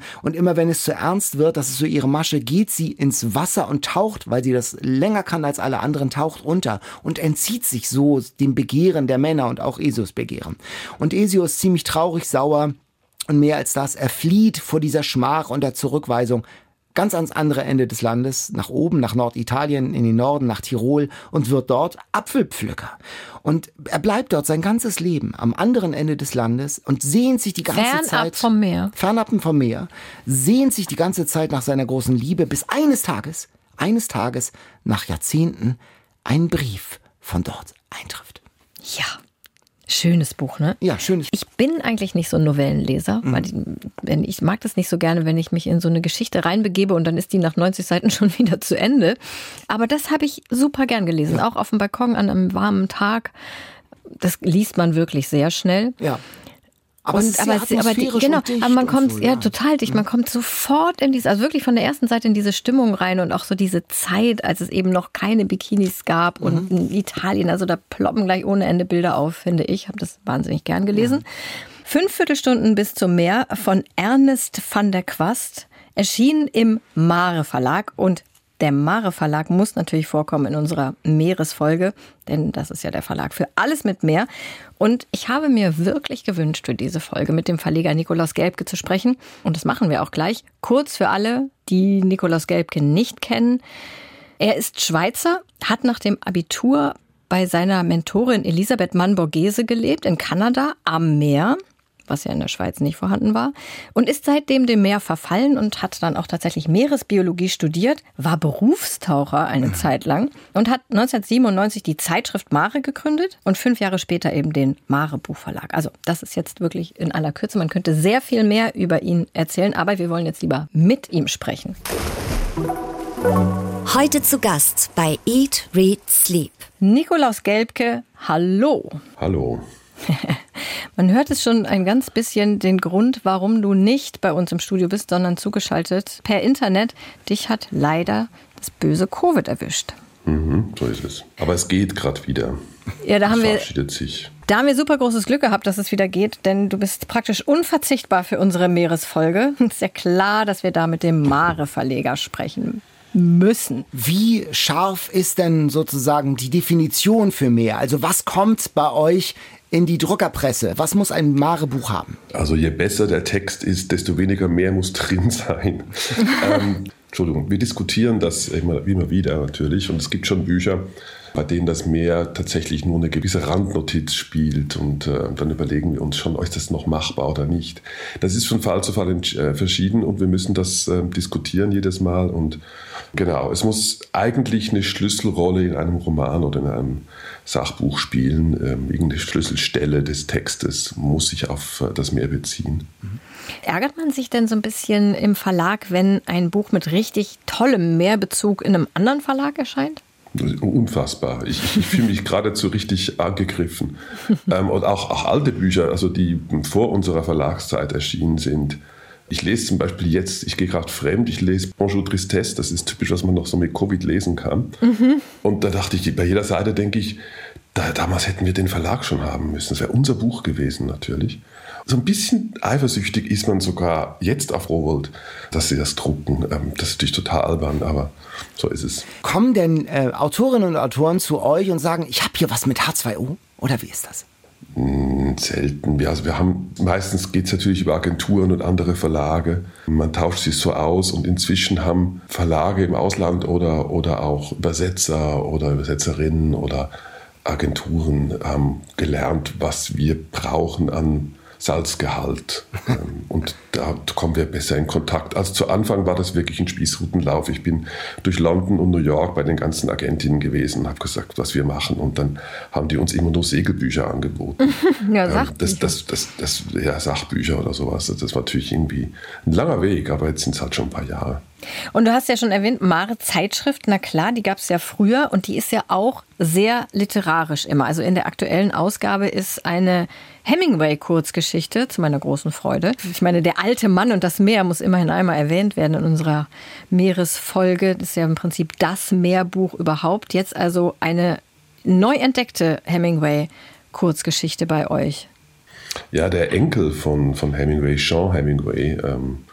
haben. Und immer wenn es zu ernst wird, das ist so ihre Masche, geht sie ins Wasser und taucht, weil sie das länger kann als alle anderen, taucht runter und entzieht sich so dem Begehren der Männer und auch Eseus Begehren. Und Eseus ziemlich traurig, sauer und mehr als das, er flieht vor dieser Schmach und der Zurückweisung ganz ans andere Ende des Landes, nach oben, nach Norditalien, in den Norden, nach Tirol und wird dort Apfelpflücker. Und er bleibt dort sein ganzes Leben am anderen Ende des Landes und sehnt sich die ganze Fernab Zeit... Fernab vom Meer. Fernab vom Meer. Sehnt sich die ganze Zeit nach seiner großen Liebe, bis eines Tages, eines Tages, nach Jahrzehnten, ein Brief von dort eintrifft. Ja. Schönes Buch, ne? Ja, schönes. Ich bin eigentlich nicht so ein Novellenleser, mhm. weil ich, wenn, ich mag das nicht so gerne, wenn ich mich in so eine Geschichte reinbegebe und dann ist die nach neunzig Seiten schon wieder zu Ende. Aber das habe ich super gern gelesen, ja. Auch auf dem Balkon an einem warmen Tag. Das liest man wirklich sehr schnell. Ja. Aber, und, es ist aber, sehr aber die, genau, aber man kommt, so, ja. ja, total dicht, man kommt sofort in diese, also wirklich von der ersten Seite in diese Stimmung rein und auch so diese Zeit, als es eben noch keine Bikinis gab mhm. und in Italien, also da ploppen gleich ohne Ende Bilder auf, finde ich, habe das wahnsinnig gern gelesen. Ja. Fünf Viertelstunden bis zum Meer von Ernest van der Kwast, erschienen im Mare Verlag und der Mare Verlag muss natürlich vorkommen in unserer Meeresfolge, denn das ist ja der Verlag für alles mit Meer. Und ich habe mir wirklich gewünscht, für diese Folge mit dem Verleger Nikolaus Gelbke zu sprechen. Und das machen wir auch gleich. Kurz für alle, die Nikolaus Gelbke nicht kennen. Er ist Schweizer, hat nach dem Abitur bei seiner Mentorin Elisabeth Mann-Borghese gelebt, in Kanada, am Meer, was ja in der Schweiz nicht vorhanden war, und ist seitdem dem Meer verfallen und hat dann auch tatsächlich Meeresbiologie studiert, war Berufstaucher eine mhm. Zeit lang und hat neunzehnhundertsiebenundneunzig die Zeitschrift Mare gegründet und fünf Jahre später eben den Mare Buchverlag. Also das ist jetzt wirklich in aller Kürze. Man könnte sehr viel mehr über ihn erzählen, aber wir wollen jetzt lieber mit ihm sprechen. Heute zu Gast bei Eat, Read, Sleep. Nikolaus Gelbke, hallo. Hallo. Man hört es schon ein ganz bisschen den Grund, warum du nicht bei uns im Studio bist, sondern zugeschaltet per Internet. Dich hat leider das böse Covid erwischt. Mhm, so ist es. Aber es geht gerade wieder. Ja, da haben wir, verabschiedet sich. Da haben wir super großes Glück gehabt, dass es wieder geht, denn du bist praktisch unverzichtbar für unsere Meeresfolge. Es ist ja klar, dass wir da mit dem Mare-Verleger sprechen müssen. Wie scharf ist denn sozusagen die Definition für Meer? Also was kommt bei euch in die Druckerpresse? Was muss ein Mare-Buch haben? Also je besser der Text ist, desto weniger Meer muss drin sein. ähm, Entschuldigung, wir diskutieren das immer, immer wieder natürlich und es gibt schon Bücher, bei denen das Meer tatsächlich nur eine gewisse Randnotiz spielt und äh, dann überlegen wir uns schon, ist das noch machbar oder nicht. Das ist von Fall zu Fall äh, verschieden und wir müssen das äh, diskutieren jedes Mal und genau, es muss eigentlich eine Schlüsselrolle in einem Roman oder in einem Sachbuch spielen. Ähm, irgendeine Schlüsselstelle des Textes muss sich auf äh, das Meer beziehen. Ärgert man sich denn so ein bisschen im Verlag, wenn ein Buch mit richtig tollem Meerbezug in einem anderen Verlag erscheint? Unfassbar. Ich, ich fühle mich geradezu richtig angegriffen. ähm, und auch, auch alte Bücher, also die vor unserer Verlagszeit erschienen sind. Ich lese zum Beispiel jetzt, ich gehe gerade fremd, ich lese Bonjour Tristesse, das ist typisch, was man noch so mit Covid lesen kann. Mhm. Und da dachte ich, bei jeder Seite denke ich, da, damals hätten wir den Verlag schon haben müssen. Das wäre unser Buch gewesen natürlich. So ein bisschen eifersüchtig ist man sogar jetzt auf Rowohlt, dass sie das drucken. Das ist natürlich total albern, aber so ist es. Kommen denn äh, Autorinnen und Autoren zu euch und sagen, ich habe hier was mit H zwei O? Oder wie ist das? Mm, selten. Wir, also wir haben, meistens geht es natürlich über Agenturen und andere Verlage. Man tauscht sich so aus und inzwischen haben Verlage im Ausland oder, oder auch Übersetzer oder Übersetzerinnen oder Agenturen ähm, gelernt, was wir brauchen an Salzgehalt. Und da kommen wir besser in Kontakt. Also zu Anfang war das wirklich ein Spießrutenlauf. Ich bin durch London und New York bei den ganzen Agentinnen gewesen und habe gesagt, was wir machen. Und dann haben die uns immer nur Segelbücher angeboten. Ja, Sachbücher. Das, das, das, das, ja, Sachbücher oder sowas. Das war natürlich irgendwie ein langer Weg, aber jetzt sind es halt schon ein paar Jahre. Und du hast ja schon erwähnt, Mare Zeitschrift, na klar, die gab es ja früher und die ist ja auch sehr literarisch immer. Also in der aktuellen Ausgabe ist eine Hemingway-Kurzgeschichte, zu meiner großen Freude. Ich meine, der alte Mann und das Meer muss immerhin einmal erwähnt werden in unserer Meeresfolge. Das ist ja im Prinzip das Meerbuch überhaupt. Jetzt also eine neu entdeckte Hemingway-Kurzgeschichte bei euch. Ja, der Enkel von, von Hemingway, Sean Hemingway, ähm,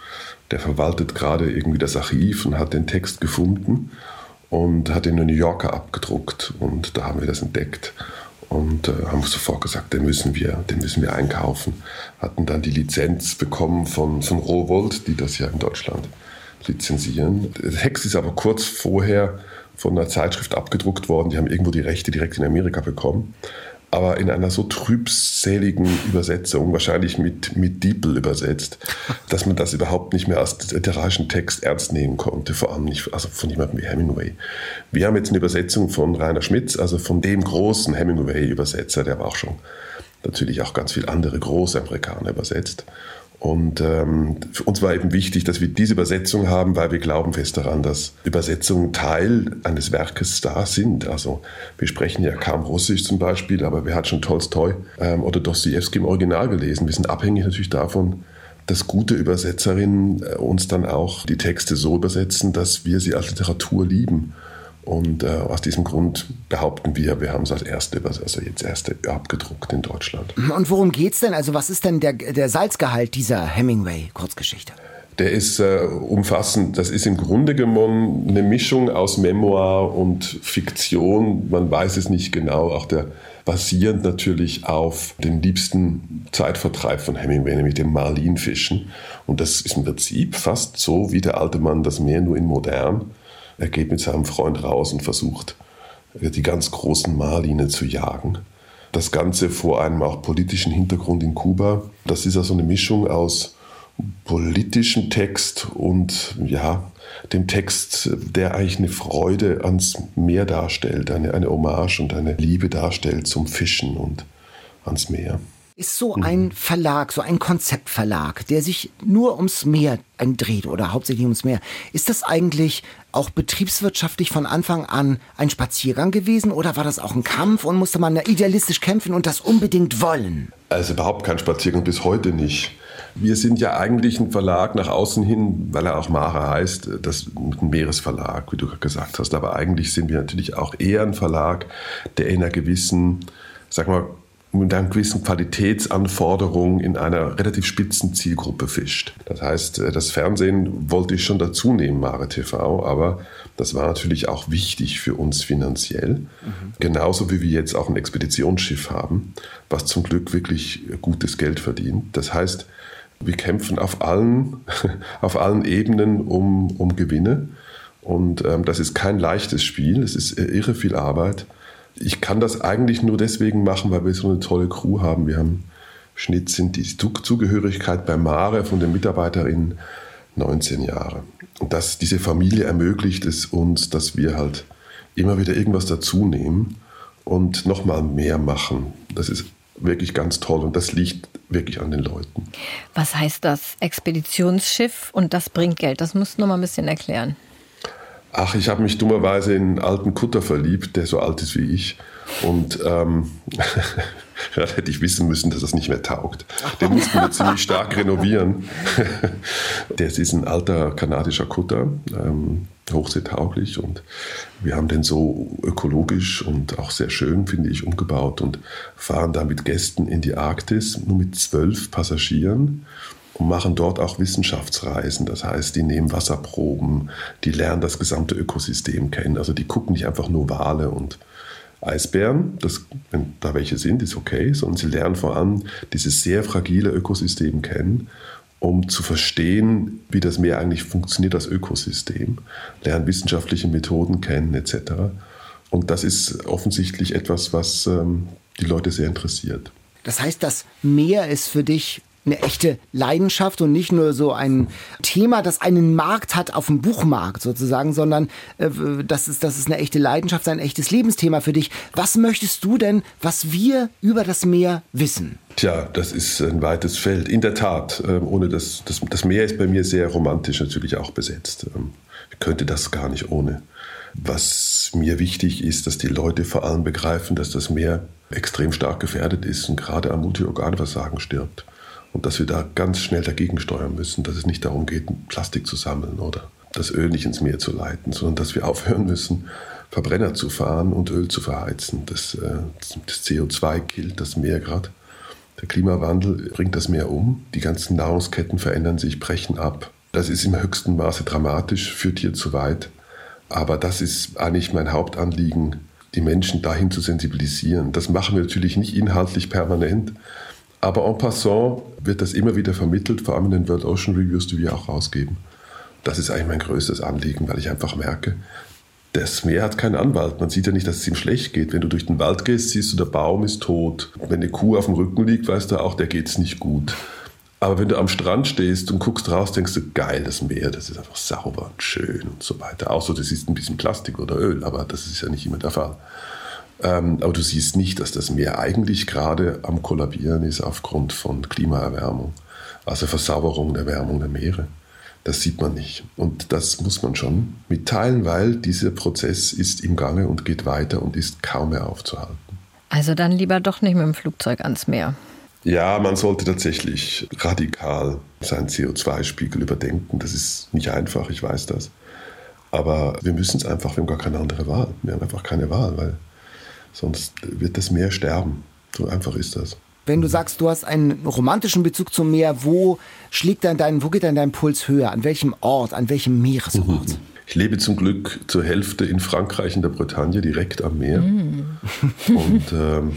der verwaltet gerade irgendwie das Archiv und hat den Text gefunden und hat ihn in New Yorker abgedruckt. Und da haben wir das entdeckt und äh, haben sofort gesagt, den müssen wir, den müssen wir einkaufen. Hatten dann die Lizenz bekommen von, von Rowohlt, die das ja in Deutschland lizenzieren. Der Text ist aber kurz vorher von einer Zeitschrift abgedruckt worden. Die haben irgendwo die Rechte direkt in Amerika bekommen. Aber in einer so trübseligen Übersetzung, wahrscheinlich mit, mit Diepel übersetzt, dass man das überhaupt nicht mehr als literarischen Text ernst nehmen konnte, vor allem nicht also von jemandem wie Hemingway. Wir haben jetzt eine Übersetzung von Rainer Schmitz, also von dem großen Hemingway-Übersetzer, der aber auch schon natürlich auch ganz viele andere große Amerikaner übersetzt. Und ähm, für uns war eben wichtig, dass wir diese Übersetzung haben, weil wir glauben fest daran, dass Übersetzungen Teil eines Werkes da sind. Also wir sprechen ja kaum Russisch zum Beispiel, aber wer hat schon Tolstoi ähm, oder Dostojewski im Original gelesen? Wir sind abhängig natürlich davon, dass gute Übersetzerinnen äh, uns dann auch die Texte so übersetzen, dass wir sie als Literatur lieben. Und äh, aus diesem Grund behaupten wir, wir haben es als erste, also jetzt erste abgedruckt in Deutschland. Und worum geht's denn? Also was ist denn der, der Salzgehalt dieser Hemingway-Kurzgeschichte? Der ist äh, umfassend. Das ist im Grunde genommen eine Mischung aus Memoir und Fiktion. Man weiß es nicht genau. Auch der basierend natürlich auf dem liebsten Zeitvertreib von Hemingway, nämlich dem Marlinfischen. Und das ist im Prinzip fast so wie der alte Mann das Meer, nur in modern. Er geht mit seinem Freund raus und versucht, die ganz großen Marline zu jagen. Das Ganze vor einem auch politischen Hintergrund in Kuba. Das ist also eine Mischung aus politischem Text und ja, dem Text, der eigentlich eine Freude ans Meer darstellt, eine, eine Hommage und eine Liebe darstellt zum Fischen und ans Meer. Ist so ein Verlag, so ein Konzeptverlag, der sich nur ums Meer dreht oder hauptsächlich ums Meer, ist das eigentlich auch betriebswirtschaftlich von Anfang an ein Spaziergang gewesen oder war das auch ein Kampf und musste man idealistisch kämpfen und das unbedingt wollen? Also überhaupt kein Spaziergang, bis heute nicht. Wir sind ja eigentlich ein Verlag nach außen hin, weil er auch Mare heißt, das ein Meeresverlag, wie du gesagt hast. Aber eigentlich sind wir natürlich auch eher ein Verlag, der in einer gewissen, sag mal, mit einer gewissen Qualitätsanforderung in einer relativ spitzen Zielgruppe fischt. Das heißt, das Fernsehen wollte ich schon dazu nehmen, Mare T V, aber das war natürlich auch wichtig für uns finanziell. Mhm. Genauso wie wir jetzt auch ein Expeditionsschiff haben, was zum Glück wirklich gutes Geld verdient. Das heißt, wir kämpfen auf allen, auf allen Ebenen um, um Gewinne. Und ähm, das ist kein leichtes Spiel, es ist irre viel Arbeit. Ich kann das eigentlich nur deswegen machen, weil wir so eine tolle Crew haben. Wir haben Schnitt sind die Zugehörigkeit bei Mare von den Mitarbeiterinnen neunzehn Jahre. Und das, diese Familie ermöglicht es uns, dass wir halt immer wieder irgendwas dazu nehmen und nochmal mehr machen. Das ist wirklich ganz toll und das liegt wirklich an den Leuten. Was heißt das Expeditionsschiff und das bringt Geld? Das musst du noch mal ein bisschen erklären. Ach, ich habe mich dummerweise in einen alten Kutter verliebt, der so alt ist wie ich. Und ähm, da hätte ich wissen müssen, dass das nicht mehr taugt. Den mussten wir ziemlich stark renovieren. Das ist ein alter kanadischer Kutter, ähm, hochseetauglich. Und wir haben den so ökologisch und auch sehr schön, finde ich, umgebaut und fahren da mit Gästen in die Arktis, nur mit zwölf Passagieren. Und machen dort auch Wissenschaftsreisen. Das heißt, die nehmen Wasserproben, die lernen das gesamte Ökosystem kennen. Also die gucken nicht einfach nur Wale und Eisbären, das, wenn da welche sind, ist okay, sondern sie lernen vor allem dieses sehr fragile Ökosystem kennen, um zu verstehen, wie das Meer eigentlich funktioniert, das Ökosystem, lernen wissenschaftliche Methoden kennen et cetera. Und das ist offensichtlich etwas, was ähm, die Leute sehr interessiert. Das heißt, das Meer ist für dich eine echte Leidenschaft und nicht nur so ein Thema, das einen Markt hat auf dem Buchmarkt sozusagen, sondern äh, das ist, das ist eine echte Leidenschaft, ein echtes Lebensthema für dich. Was möchtest du denn, was wir über das Meer wissen? Tja, das ist ein weites Feld. In der Tat, äh, ohne das, das, das Meer ist bei mir sehr romantisch natürlich auch besetzt. Ähm, ich könnte das gar nicht ohne. Was mir wichtig ist, dass die Leute vor allem begreifen, dass das Meer extrem stark gefährdet ist und gerade am Multiorganversagen stirbt. Und dass wir da ganz schnell dagegen steuern müssen, dass es nicht darum geht, Plastik zu sammeln oder das Öl nicht ins Meer zu leiten, sondern dass wir aufhören müssen, Verbrenner zu fahren und Öl zu verheizen. Das, das C O zwei killt das Meer gerade. Der Klimawandel bringt das Meer um. Die ganzen Nahrungsketten verändern sich, brechen ab. Das ist im höchsten Maße dramatisch, führt hier zu weit. Aber das ist eigentlich mein Hauptanliegen, die Menschen dahin zu sensibilisieren. Das machen wir natürlich nicht inhaltlich permanent, aber en passant wird das immer wieder vermittelt, vor allem in den World Ocean Reviews, die wir auch rausgeben. Das ist eigentlich mein größtes Anliegen, weil ich einfach merke, das Meer hat keinen Anwalt. Man sieht ja nicht, dass es ihm schlecht geht. Wenn du durch den Wald gehst, siehst du, der Baum ist tot. Wenn eine Kuh auf dem Rücken liegt, weißt du auch, der geht es nicht gut. Aber wenn du am Strand stehst und guckst raus, denkst du, geil, das Meer, das ist einfach sauber und schön und so weiter. Auch so, das ist ein bisschen Plastik oder Öl, aber das ist ja nicht immer der Fall. Ähm, aber du siehst nicht, dass das Meer eigentlich gerade am Kollabieren ist aufgrund von Klimaerwärmung, also Versauerung und Erwärmung der Meere. Das sieht man nicht. Und das muss man schon mitteilen, weil dieser Prozess ist im Gange und geht weiter und ist kaum mehr aufzuhalten. Also dann lieber doch nicht mit dem Flugzeug ans Meer. Ja, man sollte tatsächlich radikal seinen C O zwei Spiegel überdenken. Das ist nicht einfach, ich weiß das. Aber wir müssen es einfach, wir haben gar keine andere Wahl. Wir haben einfach keine Wahl, weil sonst wird das Meer sterben. So einfach ist das. Wenn du sagst, du hast einen romantischen Bezug zum Meer, wo schlägt dann dein, wo geht dann dein Puls höher? An welchem Ort, an welchem Meeresort? Ich lebe zum Glück zur Hälfte in Frankreich, in der Bretagne, direkt am Meer. Mm. Und ähm,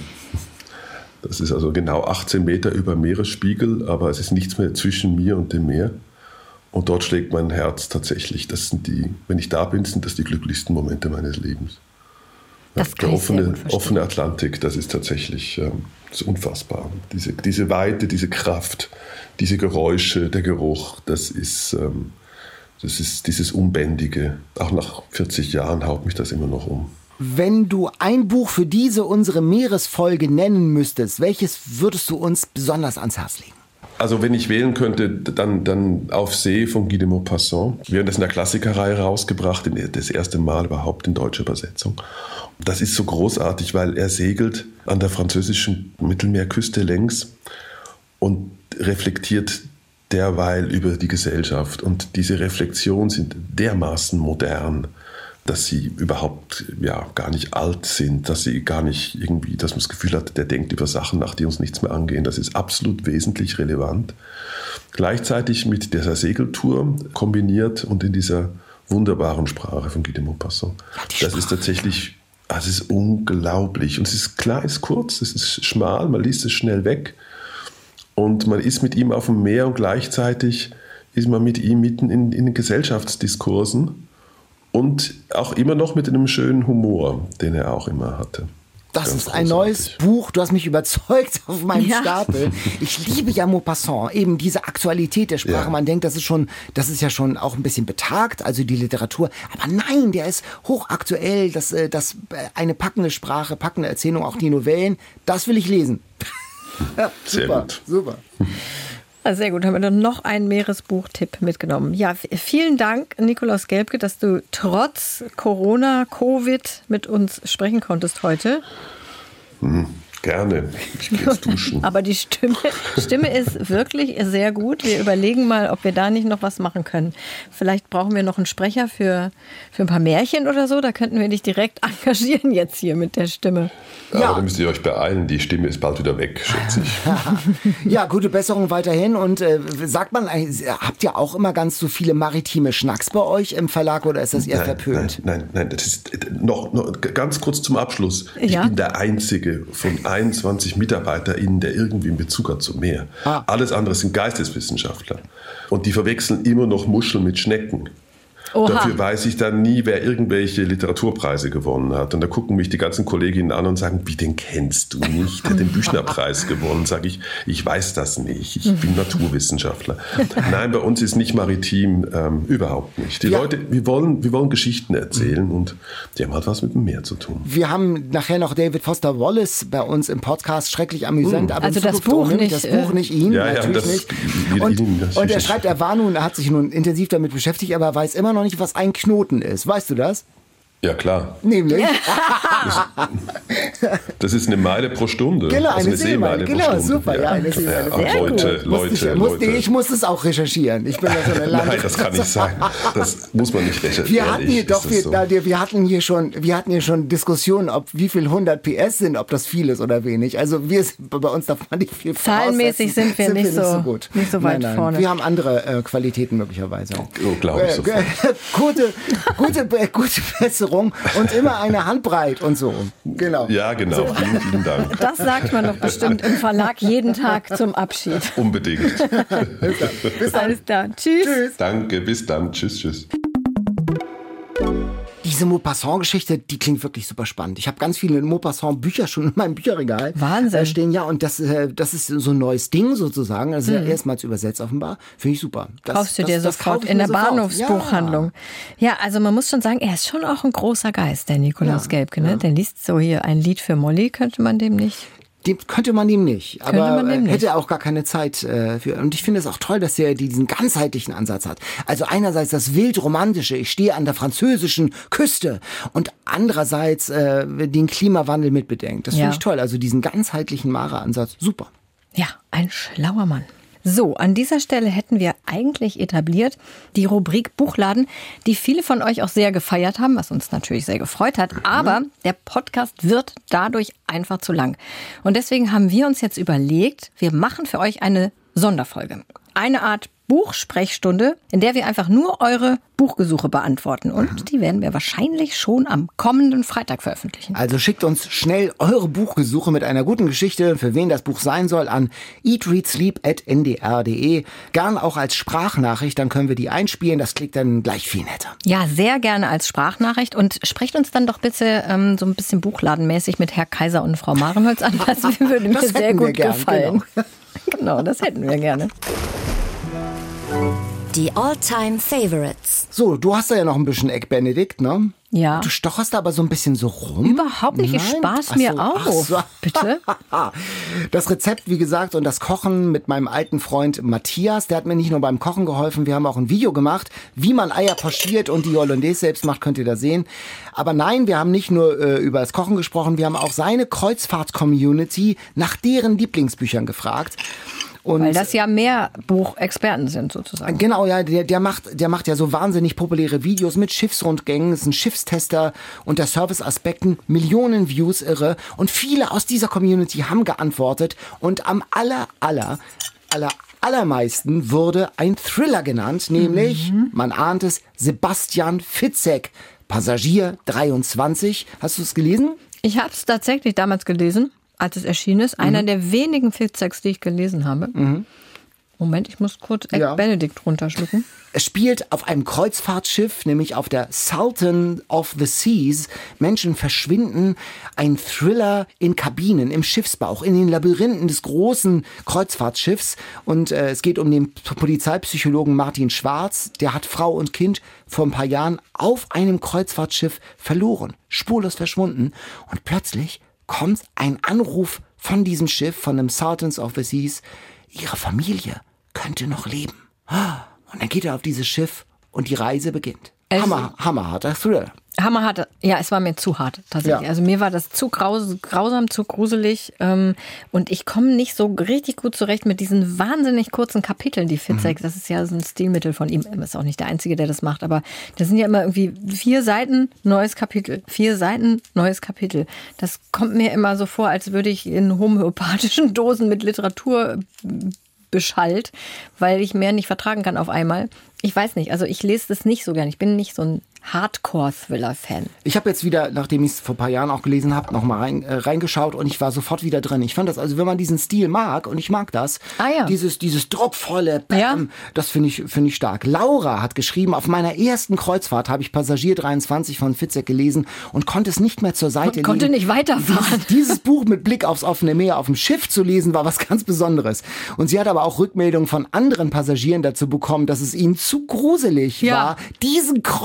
das ist also genau achtzehn Meter über Meeresspiegel, aber es ist nichts mehr zwischen mir und dem Meer. Und dort schlägt mein Herz tatsächlich. Das sind die, wenn ich da bin, sind das die glücklichsten Momente meines Lebens. Ja, das kann der ich sehr offene, gut verstehen. offene Atlantik, das ist tatsächlich ähm, das ist unfassbar. Diese, diese Weite, diese Kraft, diese Geräusche, der Geruch, das ist, ähm, das ist dieses Unbändige. Auch nach vierzig Jahren haut mich das immer noch um. Wenn du ein Buch für diese, unsere Meeresfolge nennen müsstest, welches würdest du uns besonders ans Herz legen? Also wenn ich wählen könnte, dann, dann Auf See von Guy de Maupassant. Wir haben das in der Klassikerreihe rausgebracht, das erste Mal überhaupt in deutscher Übersetzung. Das ist so großartig, weil er segelt an der französischen Mittelmeerküste längs und reflektiert derweil über die Gesellschaft. Und diese Reflexionen sind dermaßen modern, dass sie überhaupt ja, gar nicht alt sind, dass sie gar nicht irgendwie, dass man das Gefühl hat, der denkt über Sachen nach, die uns nichts mehr angehen. Das ist absolut wesentlich relevant. Gleichzeitig mit dieser Segeltour kombiniert und in dieser wunderbaren Sprache von Guy de Maupassant. Ja, das ist tatsächlich, es ist unglaublich. Und es ist klar, es ist kurz, es ist schmal, man liest es schnell weg. Und man ist mit ihm auf dem Meer und gleichzeitig ist man mit ihm mitten in, in den Gesellschaftsdiskursen. Und auch immer noch mit einem schönen Humor, den er auch immer hatte. Das Ganz ist ein großartig. neues Buch. Du hast mich überzeugt auf meinem Ja. Stapel. Ich liebe ja Maupassant, eben diese Aktualität der Sprache. Ja. Man denkt, das ist schon, das ist ja schon auch ein bisschen betagt, also die Literatur. Aber nein, der ist hochaktuell. Das, äh, das äh, eine packende Sprache, packende Erzählung, auch die Novellen. Das will ich lesen. Ja, Sehr super, gut. super. Ah, sehr gut, haben wir dann noch einen Meeresbuchtipp mitgenommen. Ja, v- vielen Dank, Nikolaus Gelbke, dass du trotz Corona, Covid mit uns sprechen konntest heute. Hm, gerne. Ich gehe jetzt duschen. Aber die Stimme, Stimme ist wirklich sehr gut. Wir überlegen mal, ob wir da nicht noch was machen können. Vielleicht brauchen wir noch einen Sprecher für, für ein paar Märchen oder so. Da könnten wir dich direkt engagieren jetzt hier mit der Stimme. Aber Ja. dann müsst ihr euch beeilen, die Stimme ist bald wieder weg, schätze ich. Ja, gute Besserung weiterhin. Und äh, sagt man, äh, habt ihr auch immer ganz so viele maritime Schnacks bei euch im Verlag oder ist das eher verpönt? Nein, nein, nein, das ist noch, noch ganz kurz zum Abschluss. Ich Ja. bin der einzige von einundzwanzig MitarbeiterInnen, der irgendwie einen Bezug hat zum Meer. Ah. Alles andere sind Geisteswissenschaftler. Und die verwechseln immer noch Muscheln mit Schnecken. Oha. Dafür weiß ich dann nie, wer irgendwelche Literaturpreise gewonnen hat. Und da gucken mich die ganzen Kolleginnen an und sagen, wie, den kennst du nicht? Der hat den Büchnerpreis gewonnen. Sage ich, ich weiß das nicht. Ich bin Naturwissenschaftler. Nein, bei uns ist nicht maritim, ähm, überhaupt nicht. Die Ja. Leute, wir wollen, wir wollen Geschichten erzählen und die haben halt was mit dem Meer zu tun. Wir haben nachher noch David Foster Wallace bei uns im Podcast, schrecklich amüsant. Aber in Also das Zukunft Buch ohne- nicht, Das Buch äh, nicht ihn, Ja, ja, natürlich das- nicht. wir- Und, ihn, das- und er schreibt, er war nun, er hat sich nun intensiv damit beschäftigt, aber weiß immer noch nicht, was ein Knoten ist. Weißt du das? Ja, klar. Nämlich? Das ist eine Meile pro Stunde. Genau, also eine, eine Seemeile. pro Genau, Stunde. super. Ja, ja. eine Seemeile. Ja, Leute, Leute, Leute, ich, musste, ich muss es auch recherchieren. Ich bin ja so eine Land- Nein, das kann nicht sein. Das muss man nicht recherchieren. Wir hatten hier doch, wir, so. wir hatten hier schon, wir hatten hier schon Diskussionen, ob wie viel hundert P S sind, ob das viel ist oder wenig. Also wir bei uns darf man nicht viel Zahlenmäßig sind wir, sind nicht, wir so, nicht so gut, nicht so weit nein, nein. vorne. Wir haben andere äh, Qualitäten möglicherweise. Oh, glaube ich sofort. gute, gute, gute Besserung und immer eine Handbreit und so. Genau. Ja, genau. So. Vielen, vielen Dank. Das sagt man doch bestimmt im Verlag jeden Tag zum Abschied. Unbedingt. Bis dann. Bis dann. Alles klar. Tschüss. Tschüss. Danke, bis dann. Tschüss, tschüss. Diese Maupassant-Geschichte, die klingt wirklich super spannend. Ich habe ganz viele Maupassant-Bücher schon in meinem Bücherregal Wahnsinn. stehen. Ja, und das, das ist so ein neues Ding sozusagen. Das ist hm. ja erstmals übersetzt offenbar. Finde ich super. Das, Kaufst du das, dir das sofort in der sofort. Bahnhofsbuchhandlung. Ja. ja, also man muss schon sagen, er ist schon auch ein großer Geist, der Nikolaus ja, Gelbke. Ne? Ja. Der liest so hier ein Lied für Molly, könnte man dem nicht... Dem könnte man ihm nicht, aber dem hätte nicht. auch gar keine Zeit äh, für. Und ich finde es auch toll, dass er diesen ganzheitlichen Ansatz hat. Also einerseits das wild romantische, ich stehe an der französischen Küste, und andererseits äh, den Klimawandel mitbedenkt. Das ja. finde ich toll. Also diesen ganzheitlichen Mara-Ansatz, super. Ja, ein schlauer Mann. So, an dieser Stelle hätten wir eigentlich etabliert die Rubrik Buchladen, die viele von euch auch sehr gefeiert haben, was uns natürlich sehr gefreut hat. Aber der Podcast wird dadurch einfach zu lang. Und deswegen haben wir uns jetzt überlegt, wir machen für euch eine Sonderfolge. Eine Art Buchsprechstunde, in der wir einfach nur eure Buchgesuche beantworten. Und die werden wir wahrscheinlich schon am kommenden Freitag veröffentlichen. Also schickt uns schnell eure Buchgesuche mit einer guten Geschichte, für wen das Buch sein soll, an eatreadsleep at n d r punkt d e. Gern auch als Sprachnachricht, dann können wir die einspielen. Das klingt dann gleich viel netter. Ja, sehr gerne als Sprachnachricht. Und sprecht uns dann doch bitte ähm, so ein bisschen buchladenmäßig mit Herr Kaiser und Frau Marenholz an. Das würde mir das sehr gut gern, gefallen. Genau. Genau, das hätten wir gerne. Die All-Time-Favorites. So, du hast da ja noch ein bisschen Egg Benedict, ne? Ja. Du stocherst da aber so ein bisschen so rum. Überhaupt nicht, ich spaß mir ach auf. So. Bitte? Das Rezept, wie gesagt, und das Kochen mit meinem alten Freund Matthias, der hat mir nicht nur beim Kochen geholfen, wir haben auch ein Video gemacht, wie man Eier pochiert und die Hollandaise selbst macht, könnt ihr da sehen. Aber nein, wir haben nicht nur äh, über das Kochen gesprochen, wir haben auch seine Kreuzfahrt-Community nach deren Lieblingsbüchern gefragt. Und weil das ja mehr Buchexperten sind sozusagen. Genau, ja, der, der macht, der macht ja so wahnsinnig populäre Videos mit Schiffsrundgängen, ist ein Schiffstester unter Serviceaspekten, Millionen Views, irre. Und viele aus dieser Community haben geantwortet und am aller, aller, aller, allermeisten wurde ein Thriller genannt, nämlich, mhm. man ahnt es, Sebastian Fitzek, Passagier dreiundzwanzig. Hast du es gelesen? Ich habe es tatsächlich damals gelesen, als es erschienen ist. Einer mhm. der wenigen Fitzeks, die ich gelesen habe. Mhm. Moment, ich muss kurz Egg ja. Benedict runterschlucken. Es spielt auf einem Kreuzfahrtschiff, nämlich auf der Sultan of the Seas. Menschen verschwinden. Ein Thriller in Kabinen, im Schiffsbauch, in den Labyrinthen des großen Kreuzfahrtschiffs. Und äh, es geht um den Polizeipsychologen Martin Schwarz. Der hat Frau und Kind vor ein paar Jahren auf einem Kreuzfahrtschiff verloren. Spurlos verschwunden. Und plötzlich kommt ein Anruf von diesem Schiff, von dem Sultans of the Seas. Ihre Familie könnte noch leben. Und dann geht er auf dieses Schiff und die Reise beginnt. Hammer, hammerharter Thriller. Hammerhart, ja, es war mir zu hart tatsächlich. Ja. Also mir war das zu graus, grausam, zu gruselig ähm, und ich komme nicht so richtig gut zurecht mit diesen wahnsinnig kurzen Kapiteln, die Fitzek, mhm. das ist ja so ein Stilmittel von ihm, er ist auch nicht der Einzige, der das macht, aber das sind ja immer irgendwie vier Seiten, neues Kapitel, vier Seiten, neues Kapitel. Das kommt mir immer so vor, als würde ich in homöopathischen Dosen mit Literatur beschallt, weil ich mehr nicht vertragen kann auf einmal. Ich weiß nicht, also ich lese das nicht so gern. Ich bin nicht so ein Hardcore-Thriller-Fan. Ich habe jetzt wieder, nachdem ich es vor ein paar Jahren auch gelesen habe, nochmal rein, äh, reingeschaut und ich war sofort wieder drin. Ich fand das, also wenn man diesen Stil mag, und ich mag das, ah, ja. dieses, dieses druckvolle, Bam, ja. das finde ich, finde ich stark. Laura hat geschrieben, auf meiner ersten Kreuzfahrt habe ich Passagier dreiundzwanzig von Fitzek gelesen und konnte es nicht mehr zur Seite legen. Konnte nicht weiterfahren. Dieses, dieses Buch mit Blick aufs offene Meer auf dem Schiff zu lesen, war was ganz Besonderes. Und sie hat aber auch Rückmeldungen von anderen Passagieren dazu bekommen, dass es ihnen zu gruselig ja. war, diesen Kreuzfahrt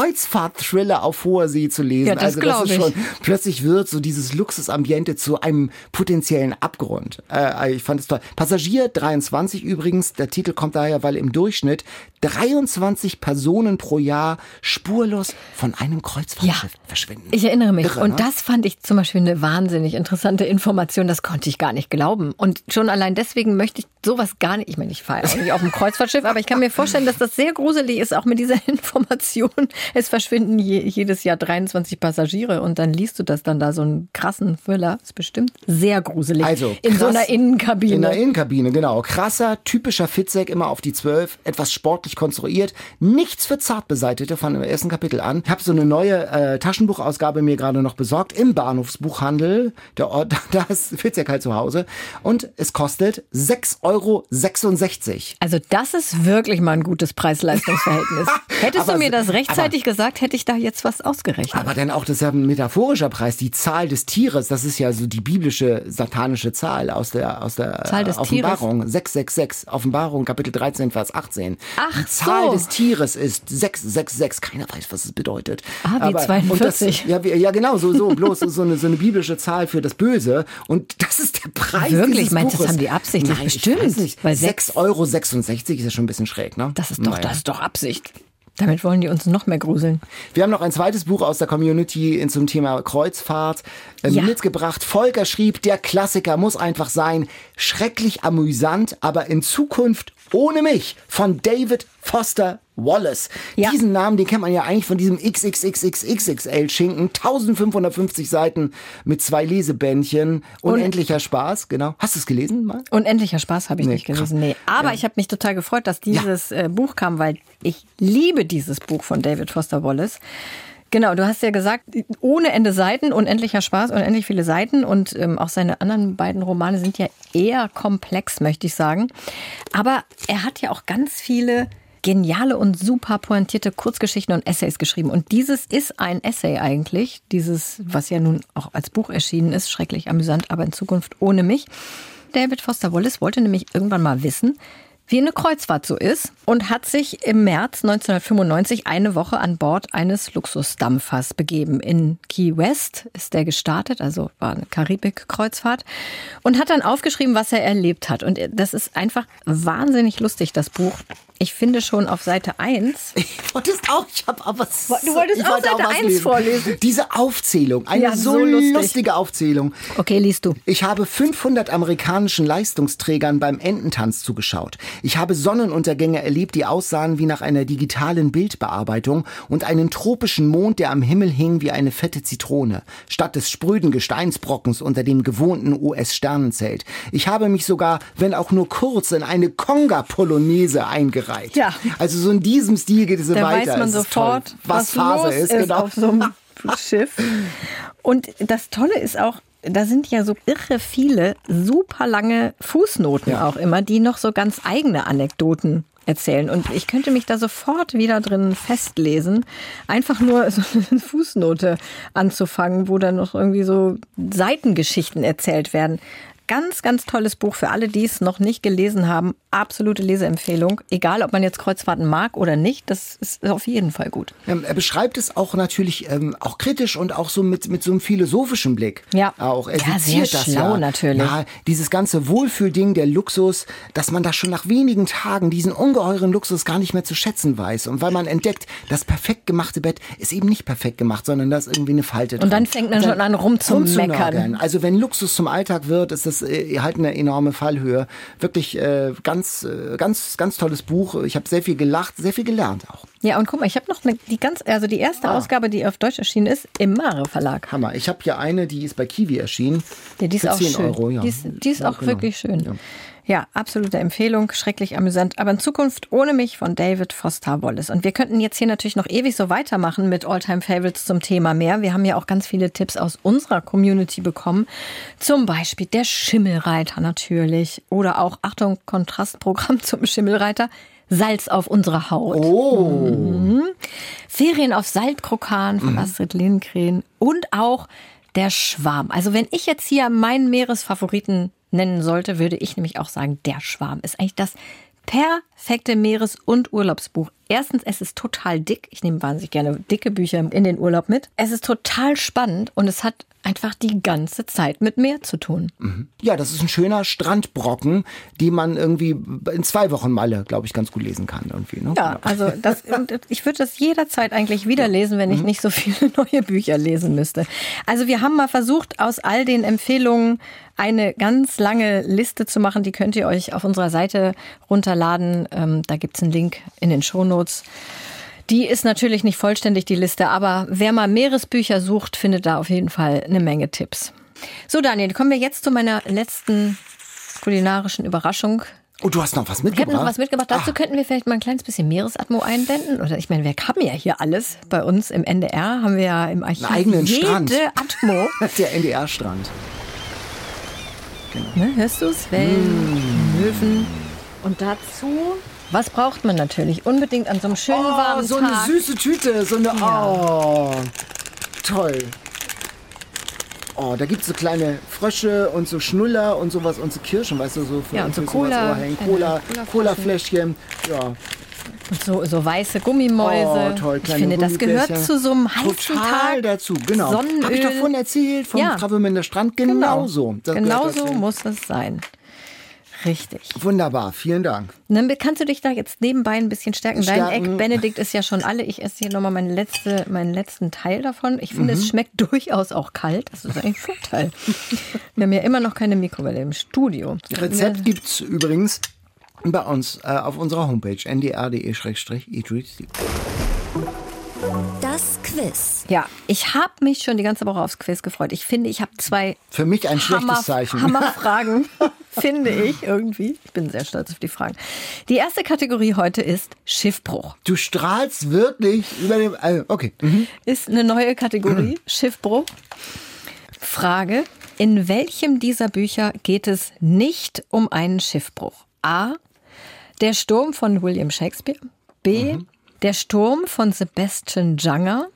Kreuzfahrt-Thriller auf hoher See zu lesen. Ja, das also das ist ich. schon, plötzlich wird so dieses Luxusambiente zu einem potenziellen Abgrund. Äh, ich fand es toll. Passagier dreiundzwanzig übrigens, der Titel kommt daher, weil im Durchschnitt dreiundzwanzig Personen pro Jahr spurlos von einem Kreuzfahrtschiff Ja, verschwinden. Ich erinnere mich. Irre, und ne? das fand ich zum Beispiel eine wahnsinnig interessante Information. Das konnte ich gar nicht glauben. Und schon allein deswegen möchte ich sowas gar nicht. Ich meine, ich fahre auch nicht auf dem Kreuzfahrtschiff, aber ich kann mir vorstellen, dass das sehr gruselig ist, auch mit dieser Information. Es verschwinden je, jedes Jahr dreiundzwanzig Passagiere und dann liest du das dann da, so einen krassen Thriller. Ist bestimmt sehr gruselig. Also, in krass, so einer Innenkabine. In einer Innenkabine, genau. Krasser, typischer Fitzek, immer auf die zwölf, etwas sportlich konstruiert. Nichts für Zartbeseitete von dem ersten Kapitel an. Ich habe so eine neue äh, Taschenbuchausgabe mir gerade noch besorgt im Bahnhofsbuchhandel. Der Ort, da ist Fitzek halt zu Hause. Und es kostet sechs Euro sechsundsechzig. Also das ist wirklich mal ein gutes Preis-Leistungs-Verhältnis. Hättest Aber- du mir das rechtzeitig aber- gesagt, hätte ich da jetzt was ausgerechnet. Aber dann auch, das ist ja ein metaphorischer Preis, die Zahl des Tieres, das ist ja so die biblische satanische Zahl aus der, aus der Zahl des äh, Offenbarung. sechs sechs sechs, Offenbarung, Kapitel dreizehn, Vers achtzehn. Ach die Zahl so. des Tieres ist sechs sechs sechs, keiner weiß, was es bedeutet. Ah, wie Aber- zweiundvierzig. Und das, ja, wie- ja, genau, so, so, bloß so eine, so eine biblische Zahl für das Böse. Und das ist der Preis Wirklich? dieses Meinst du, Buches. das haben die absichtlich Nein, bestimmt? Ich weiß nicht. Weil sechs Euro sechsundsechzig ist ja schon ein bisschen schräg, ne? Das ist doch, Naja. das ist doch Absicht. Damit wollen die uns noch mehr gruseln. Wir haben noch ein zweites Buch aus der Community in zum Thema Kreuzfahrt äh, Ja. mitgebracht. Volker schrieb, der Klassiker muss einfach sein. Schrecklich amüsant, aber in Zukunft ohne mich. Von David Foster Wallace. Ja. Diesen Namen, den kennt man ja eigentlich von diesem X X X X X X L Schinken. eintausendfünfhundertfünfzig Seiten mit zwei Lesebändchen. Unendlicher Spaß, genau. Hast du es gelesen mal? Unendlicher Spaß habe ich Nee, nicht gelesen. Nee. Aber Ja. ich habe mich total gefreut, dass dieses äh, Buch kam, weil ich liebe dieses Buch von David Foster Wallace. Genau, du hast ja gesagt, ohne Ende Seiten, unendlicher Spaß, unendlich viele Seiten. Und ähm, auch seine anderen beiden Romane sind ja eher komplex, möchte ich sagen. Aber er hat ja auch ganz viele geniale und super pointierte Kurzgeschichten und Essays geschrieben. Und dieses ist ein Essay eigentlich, dieses, was ja nun auch als Buch erschienen ist, schrecklich amüsant, aber in Zukunft ohne mich. David Foster Wallace wollte nämlich irgendwann mal wissen, wie eine Kreuzfahrt so ist und hat sich im März neunzehnhundertfünfundneunzig eine Woche an Bord eines Luxusdampfers begeben. In Key West ist der gestartet, also war eine Karibik-Kreuzfahrt, und hat dann aufgeschrieben, was er erlebt hat. Und das ist einfach wahnsinnig lustig, das Buch. Ich finde schon auf Seite eins. Ich wollte es auch, ich habe aber... Du wolltest ich auch wollte Seite was eins lesen. vorlesen. Diese Aufzählung, eine Ja, so, so lustig. lustige Aufzählung. Okay, liest du. Ich habe fünfhundert amerikanischen Leistungsträgern beim Ententanz zugeschaut. Ich habe Sonnenuntergänge erlebt, die aussahen wie nach einer digitalen Bildbearbeitung und einen tropischen Mond, der am Himmel hing wie eine fette Zitrone, statt des spröden Gesteinsbrockens unter dem gewohnten U S-Sternenzelt. Ich habe mich sogar, wenn auch nur kurz, in eine Conga-Polonaise eingereiht. Ja. Also so in diesem Stil geht es Da weiter. weiß man Es ist sofort, toll, was, Phase los ist, genau. auf so einem Schiff. Und das Tolle ist auch, da sind ja so irre viele super lange Fußnoten Ja. auch immer, die noch so ganz eigene Anekdoten erzählen. Und ich könnte mich da sofort wieder drin festlesen, einfach nur so eine Fußnote anzufangen, wo dann noch irgendwie so Seitengeschichten erzählt werden. Ganz, ganz tolles Buch für alle, die es noch nicht gelesen haben. Absolute Leseempfehlung. Egal, ob man jetzt Kreuzfahrten mag oder nicht, das ist auf jeden Fall gut. Ähm, Er beschreibt es auch natürlich ähm, auch kritisch und auch so mit, mit so einem philosophischen Blick. Ja. Auch. Er Ja, seziert sehr das schlau ja. natürlich. Ja, dieses ganze Wohlfühlding, der Luxus, dass man da schon nach wenigen Tagen diesen ungeheuren Luxus gar nicht mehr zu schätzen weiß. Und weil man entdeckt, das perfekt gemachte Bett ist eben nicht perfekt gemacht, sondern da ist irgendwie eine Falte drin. Und dann fängt man schon an rumzumeckern. rumzumeckern. Also wenn Luxus zum Alltag wird, ist das äh, halt eine enorme Fallhöhe. Wirklich äh, ganz, äh, ganz, ganz tolles Buch. Ich habe sehr viel gelacht, sehr viel gelernt auch. Ja, und guck mal, ich habe noch eine, die ganz, also die erste Ah. Ausgabe, die auf Deutsch erschienen ist, im Mare Verlag. Hammer. Ich habe hier eine, die ist bei Kiwi erschienen. Ja, die ist für auch zehn schön. Euro, ja. Die ist, die ist Ja, auch genau. wirklich schön. Ja. Ja, absolute Empfehlung, schrecklich amüsant. Aber in Zukunft ohne mich von David Foster Wallace. Und wir könnten jetzt hier natürlich noch ewig so weitermachen mit Alltime-Favorites zum Thema Meer. Wir haben ja auch ganz viele Tipps aus unserer Community bekommen. Zum Beispiel der Schimmelreiter natürlich. Oder auch, Achtung, Kontrastprogramm zum Schimmelreiter. Salz auf unserer Haut. Oh. Mhm. Ferien auf Saltkrokan von Mhm. Astrid Lindgren. Und auch der Schwarm. Also wenn ich jetzt hier meinen Meeresfavoriten nennen sollte, würde ich nämlich auch sagen, der Schwarm ist eigentlich das perfekte Meeres- und Urlaubsbuch. Erstens, es ist total dick. Ich nehme wahnsinnig gerne dicke Bücher in den Urlaub mit. Es ist total spannend und es hat einfach die ganze Zeit mit Meer zu tun. Mhm. Ja, das ist ein schöner Strandbrocken, die man irgendwie in zwei Wochen Malle, glaube ich, ganz gut lesen kann. Irgendwie, ne? Ja, also das, ich würde das jederzeit eigentlich wieder lesen, wenn ich nicht so viele neue Bücher lesen müsste. Also wir haben mal versucht, aus all den Empfehlungen eine ganz lange Liste zu machen. Die könnt ihr euch auf unserer Seite runterladen. Ähm, da gibt's einen Link in den Shownotes. Die ist natürlich nicht vollständig, die Liste, aber wer mal Meeresbücher sucht, findet da auf jeden Fall eine Menge Tipps. So, Daniel, kommen wir jetzt zu meiner letzten kulinarischen Überraschung. Oh, du hast noch was Ich mitgebracht? habe noch was mitgebracht. Dazu ah. könnten wir vielleicht mal ein kleines bisschen Meeresatmo einblenden. Oder ich meine, wir haben ja hier alles. Bei uns im N D R haben wir ja im Archiv einen eigenen jede Strand. Atmo. Der N D R-Strand. Genau. Ne, hörst du es? Wellen, mm. Möwen. Und dazu... Was braucht man natürlich? Unbedingt an so einem schönen oh, warmen so Tag. eine süße Tüte, so eine, ja. oh, toll. Oh, da gibt es so kleine Frösche und so Schnuller und sowas und so Kirschen, weißt du, so für, ja, und so für Cola, Cola, Cola-Fläschchen, ja. Und so, so weiße Gummimäuse. Oh, toll, ich finde, das gehört zu so einem heißen Total Tag. dazu, genau. Sonnenöl. Habe ich doch vorhin erzählt, vom ja. Travemünder Strand, genau, genau. so. Genau so muss es sein. Richtig. Wunderbar, vielen Dank. Dann kannst du dich da jetzt nebenbei ein bisschen stärken. stärken. Dein Egg Benedict ist ja schon alle. Ich esse hier nochmal meine letzte, meinen letzten Teil davon. Ich finde, mhm. es schmeckt durchaus auch kalt. Das ist ein Vorteil. Wir haben ja immer noch keine Mikrowelle im Studio. Rezept gibt es übrigens bei uns äh, auf unserer Homepage n d r punkt d e slash eat read sleep. Das Quiz. Ja, ich habe mich schon die ganze Woche aufs Quiz gefreut. Ich finde, ich habe zwei Für mich ein Hammer, schlechtes Zeichen. Hammerfragen, finde ich irgendwie. Ich bin sehr stolz auf die Fragen. Die erste Kategorie heute ist Schiffbruch. Du strahlst wirklich über dem... Also, okay. Mhm. Ist eine neue Kategorie, mhm. Schiffbruch. Frage, in welchem dieser Bücher geht es nicht um einen Schiffbruch? A, Der Sturm von William Shakespeare. B, mhm. Der Sturm von Sebastian Junger.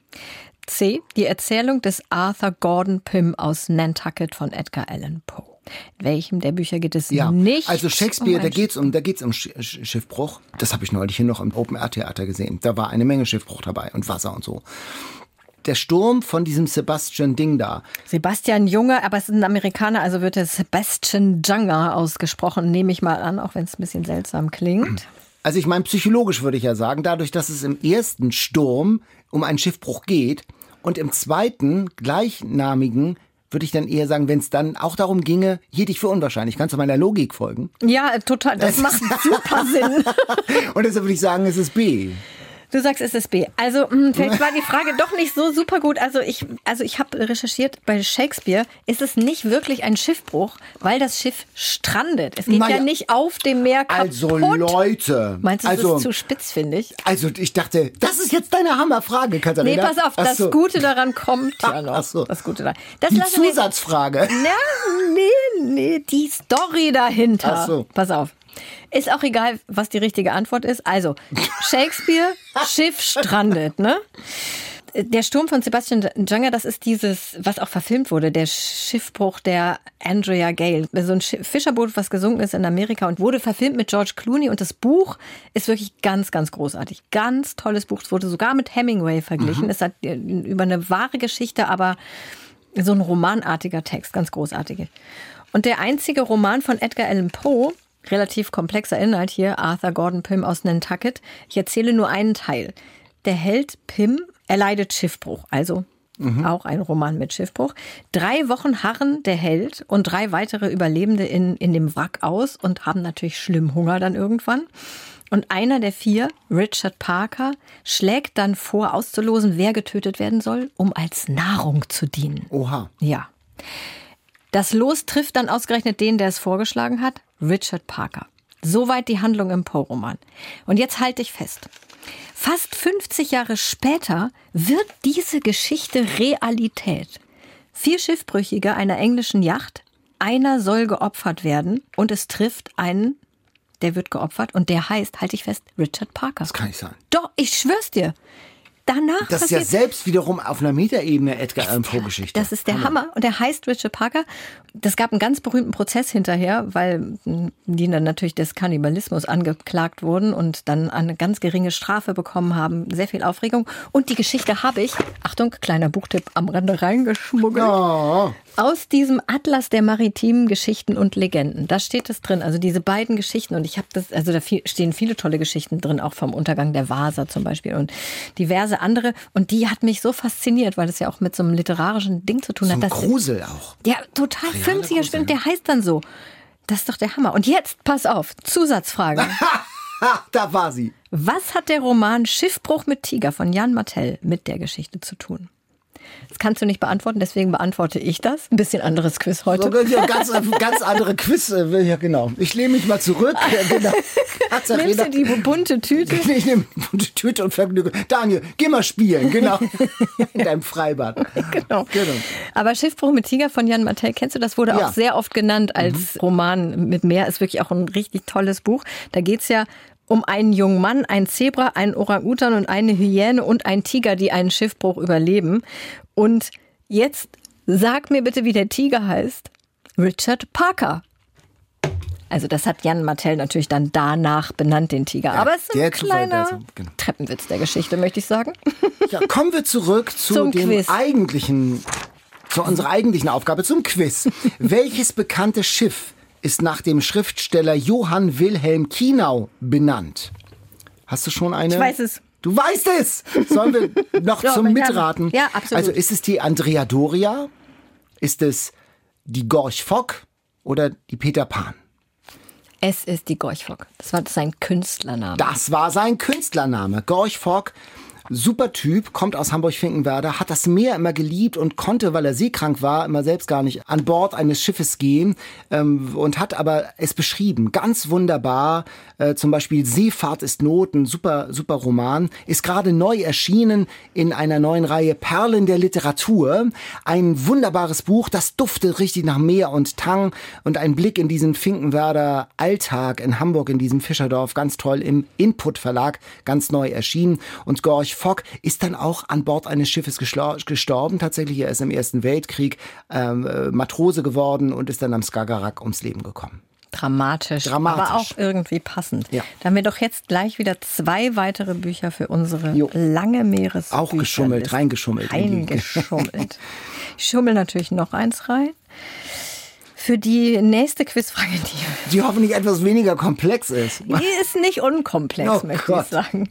C. Die Erzählung des Arthur Gordon Pym aus Nantucket von Edgar Allan Poe. In welchem der Bücher geht es ja, nicht? Also Shakespeare, um da geht's um, da geht's um Schiffbruch. Das habe ich neulich hier noch im Open-Air-Theater gesehen. Da war eine Menge Schiffbruch dabei und Wasser und so. Der Sturm von diesem Sebastian Ding da. Sebastian Junger, aber es ist ein Amerikaner, also wird er Sebastian Junger ausgesprochen, nehme ich mal an, auch wenn es ein bisschen seltsam klingt. Also ich meine, psychologisch würde ich ja sagen, dadurch, dass es im ersten Sturm um einen Schiffbruch geht und im zweiten gleichnamigen, würde ich dann eher sagen, wenn es dann auch darum ginge, hielt ich für unwahrscheinlich. Kannst du meiner Logik folgen? Ja, total. Das, das macht super Sinn. Und deshalb würde ich sagen, es ist B. Du sagst, es ist B. Also mh, vielleicht war die Frage doch nicht so super gut. Also ich, also ich habe recherchiert, bei Shakespeare ist es nicht wirklich ein Schiffbruch, weil das Schiff strandet. Es geht naja, ja nicht auf dem Meer kaputt. Also Leute. Meinst du, also, das ist zu spitz, finde ich? Also ich dachte, das ist jetzt deine Hammerfrage, Katharina. Nee, pass auf, das so. Gute daran kommt ja noch. Ach so. Das Gute daran. Das die Zusatzfrage. Wir, na, nee, nee, die Story dahinter. Ach so. Pass auf. Ist auch egal, was die richtige Antwort ist. Also, Shakespeare, Schiff strandet, ne? Der Sturm von Sebastian Junger, das ist dieses, was auch verfilmt wurde, der Schiffbruch der Andrea Gale. So ein Fischerboot, was gesunken ist in Amerika und wurde verfilmt mit George Clooney. Und das Buch ist wirklich ganz, ganz großartig. Ganz tolles Buch. Es wurde sogar mit Hemingway verglichen. Mhm. Es hat über eine wahre Geschichte, aber so ein romanartiger Text, ganz großartige. Und der einzige Roman von Edgar Allan Poe, relativ komplexer Inhalt hier, Arthur Gordon Pym aus Nantucket. Ich erzähle nur einen Teil. Der Held Pym erleidet Schiffbruch, also mhm. auch ein Roman mit Schiffbruch. Drei Wochen harren der Held und drei weitere Überlebende in, in dem Wrack aus und haben natürlich schlimm Hunger dann irgendwann. Und einer der vier, Richard Parker, schlägt dann vor, auszulosen, wer getötet werden soll, um als Nahrung zu dienen. Oha. Ja. Das Los trifft dann ausgerechnet den, der es vorgeschlagen hat, Richard Parker. Soweit die Handlung im Poe-Roman. Und jetzt halte ich fest. Fast fünfzig Jahre später wird diese Geschichte Realität. Vier Schiffbrüchige einer englischen Yacht, einer soll geopfert werden und es trifft einen, der wird geopfert und der heißt, halte ich fest, Richard Parker. Das kann nicht sein. Doch, ich schwör's dir. danach Das ist passiert. ja selbst wiederum auf einer Metaebene Edgar Allan Poe-Geschichte. Das ist der Hammer. Hammer. Und der heißt Richard Parker. Das gab einen ganz berühmten Prozess hinterher, weil die dann natürlich des Kannibalismus angeklagt wurden und dann eine ganz geringe Strafe bekommen haben. Sehr viel Aufregung. Und die Geschichte habe ich, Achtung, kleiner Buchtipp am Rande reingeschmuggelt, Oh. aus diesem Atlas der maritimen Geschichten und Legenden. Da steht es drin, also diese beiden Geschichten. Und ich habe das, also da stehen viele tolle Geschichten drin, auch vom Untergang der Vasa zum Beispiel und diverse andere. Und die hat mich so fasziniert, weil es ja auch mit so einem literarischen Ding zu tun So hat. ein dass Grusel auch. Ja, total Realer fünfziger Grusel, Spiel. Der heißt dann so. Das ist doch der Hammer. Und jetzt, pass auf, Zusatzfrage. Ha, da war sie. Was hat der Roman Schiffbruch mit Tiger von Jan Martell mit der Geschichte zu tun? Das kannst du nicht beantworten, deswegen beantworte ich das. Ein bisschen anderes Quiz heute. So, ja, ganz, ganz andere Quiz. äh, Ja, genau. Ich lehne mich mal zurück. Ja, genau. Nimmst du die bunte Tüte? Ich nehme die bunte Tüte und vergnüge. Daniel, geh mal spielen. Genau. In deinem Freibad. Genau. Genau. Aber Schiffbruch mit Tiger von Jan Martell, kennst du das? Wurde Ja. auch sehr oft genannt als Roman mit Meer. Ist wirklich auch ein richtig tolles Buch. Da geht's ja um einen jungen Mann, einen Zebra, einen Orang-Utan und eine Hyäne und einen Tiger, die einen Schiffbruch überleben. Und jetzt sag mir bitte, wie der Tiger heißt. Richard Parker. Also das hat Jan Martell natürlich dann danach benannt, den Tiger. Aber es ist der ein Zufall, kleiner der so- genau. Treppenwitz der Geschichte, möchte ich sagen. Ja, kommen wir zurück zu Zum dem Quiz. eigentlichen, zu unserer eigentlichen Aufgabe, zum Quiz. Welches bekannte Schiff ist nach dem Schriftsteller Johann Wilhelm Kienau benannt? Hast du schon eine? Ich weiß es. Du weißt es! Sollen wir noch Ja, zum aber gerne. Mitraten? Ja, absolut. Also ist es die Andrea Doria? Ist es die Gorch Fock oder die Peter Pan? Es ist die Gorch Fock. Das war sein Künstlername. Das war sein Künstlername. Gorch Fock, super Typ, kommt aus Hamburg-Finkenwerder, hat das Meer immer geliebt und konnte, weil er seekrank war, immer selbst gar nicht an Bord eines Schiffes gehen ähm, und hat aber es beschrieben. Ganz wunderbar. Äh, zum Beispiel Seefahrt ist Not, ein super, super Roman. Ist gerade neu erschienen in einer neuen Reihe Perlen der Literatur. Ein wunderbares Buch, das duftet richtig nach Meer und Tang und ein Blick in diesen Finkenwerder Alltag in Hamburg, in diesem Fischerdorf. Ganz toll im Input Verlag, ganz neu erschienen. Und Gorch Fock ist dann auch an Bord eines Schiffes geschla- gestorben. Tatsächlich, er ist im Ersten Weltkrieg ähm, äh, Matrose geworden und ist dann am Skagerrak ums Leben gekommen. Dramatisch, Dramatisch. aber auch irgendwie passend. Ja. Da haben wir doch jetzt gleich wieder zwei weitere Bücher für unsere Jo. lange Meeres. Auch geschummelt, reingeschummelt. in die- Reingeschummelt. Ich schummel natürlich noch eins rein. Für die nächste Quizfrage, die, Die hoffentlich etwas weniger komplex ist. die ist nicht unkomplex, Oh möchte Gott. ich sagen.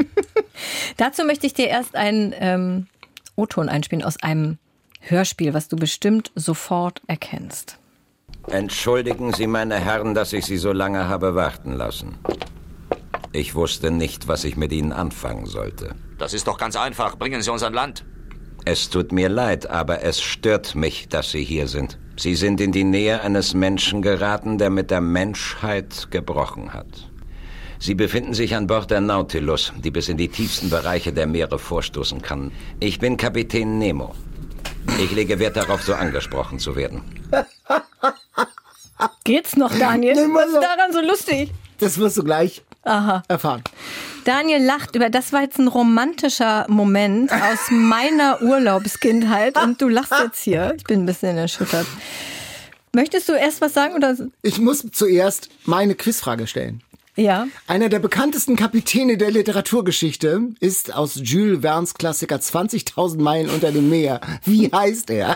Dazu möchte ich dir erst einen ähm, O-Ton einspielen aus einem Hörspiel, was du bestimmt sofort erkennst. Entschuldigen Sie, meine Herren, dass ich Sie so lange habe warten lassen. Ich wusste nicht, was ich mit Ihnen anfangen sollte. Das ist doch ganz einfach. Bringen Sie uns an Land. Es tut mir leid, aber es stört mich, dass Sie hier sind. Sie sind in die Nähe eines Menschen geraten, der mit der Menschheit gebrochen hat. Sie befinden sich an Bord der Nautilus, die bis in die tiefsten Bereiche der Meere vorstoßen kann. Ich bin Kapitän Nemo. Ich lege Wert darauf, so angesprochen zu werden. Geht's noch, Daniel? Nee, mal Was so. ist daran so lustig? Das wirst du gleich Aha. erfahren. Daniel lacht über, das war jetzt ein romantischer Moment aus meiner Urlaubskindheit und du lachst jetzt hier. Ich bin ein bisschen erschüttert. Möchtest du erst was sagen oder? Ich muss zuerst meine Quizfrage stellen. Ja. Einer der bekanntesten Kapitäne der Literaturgeschichte ist aus Jules Verne's Klassiker zwanzigtausend Meilen unter dem Meer. Wie heißt er?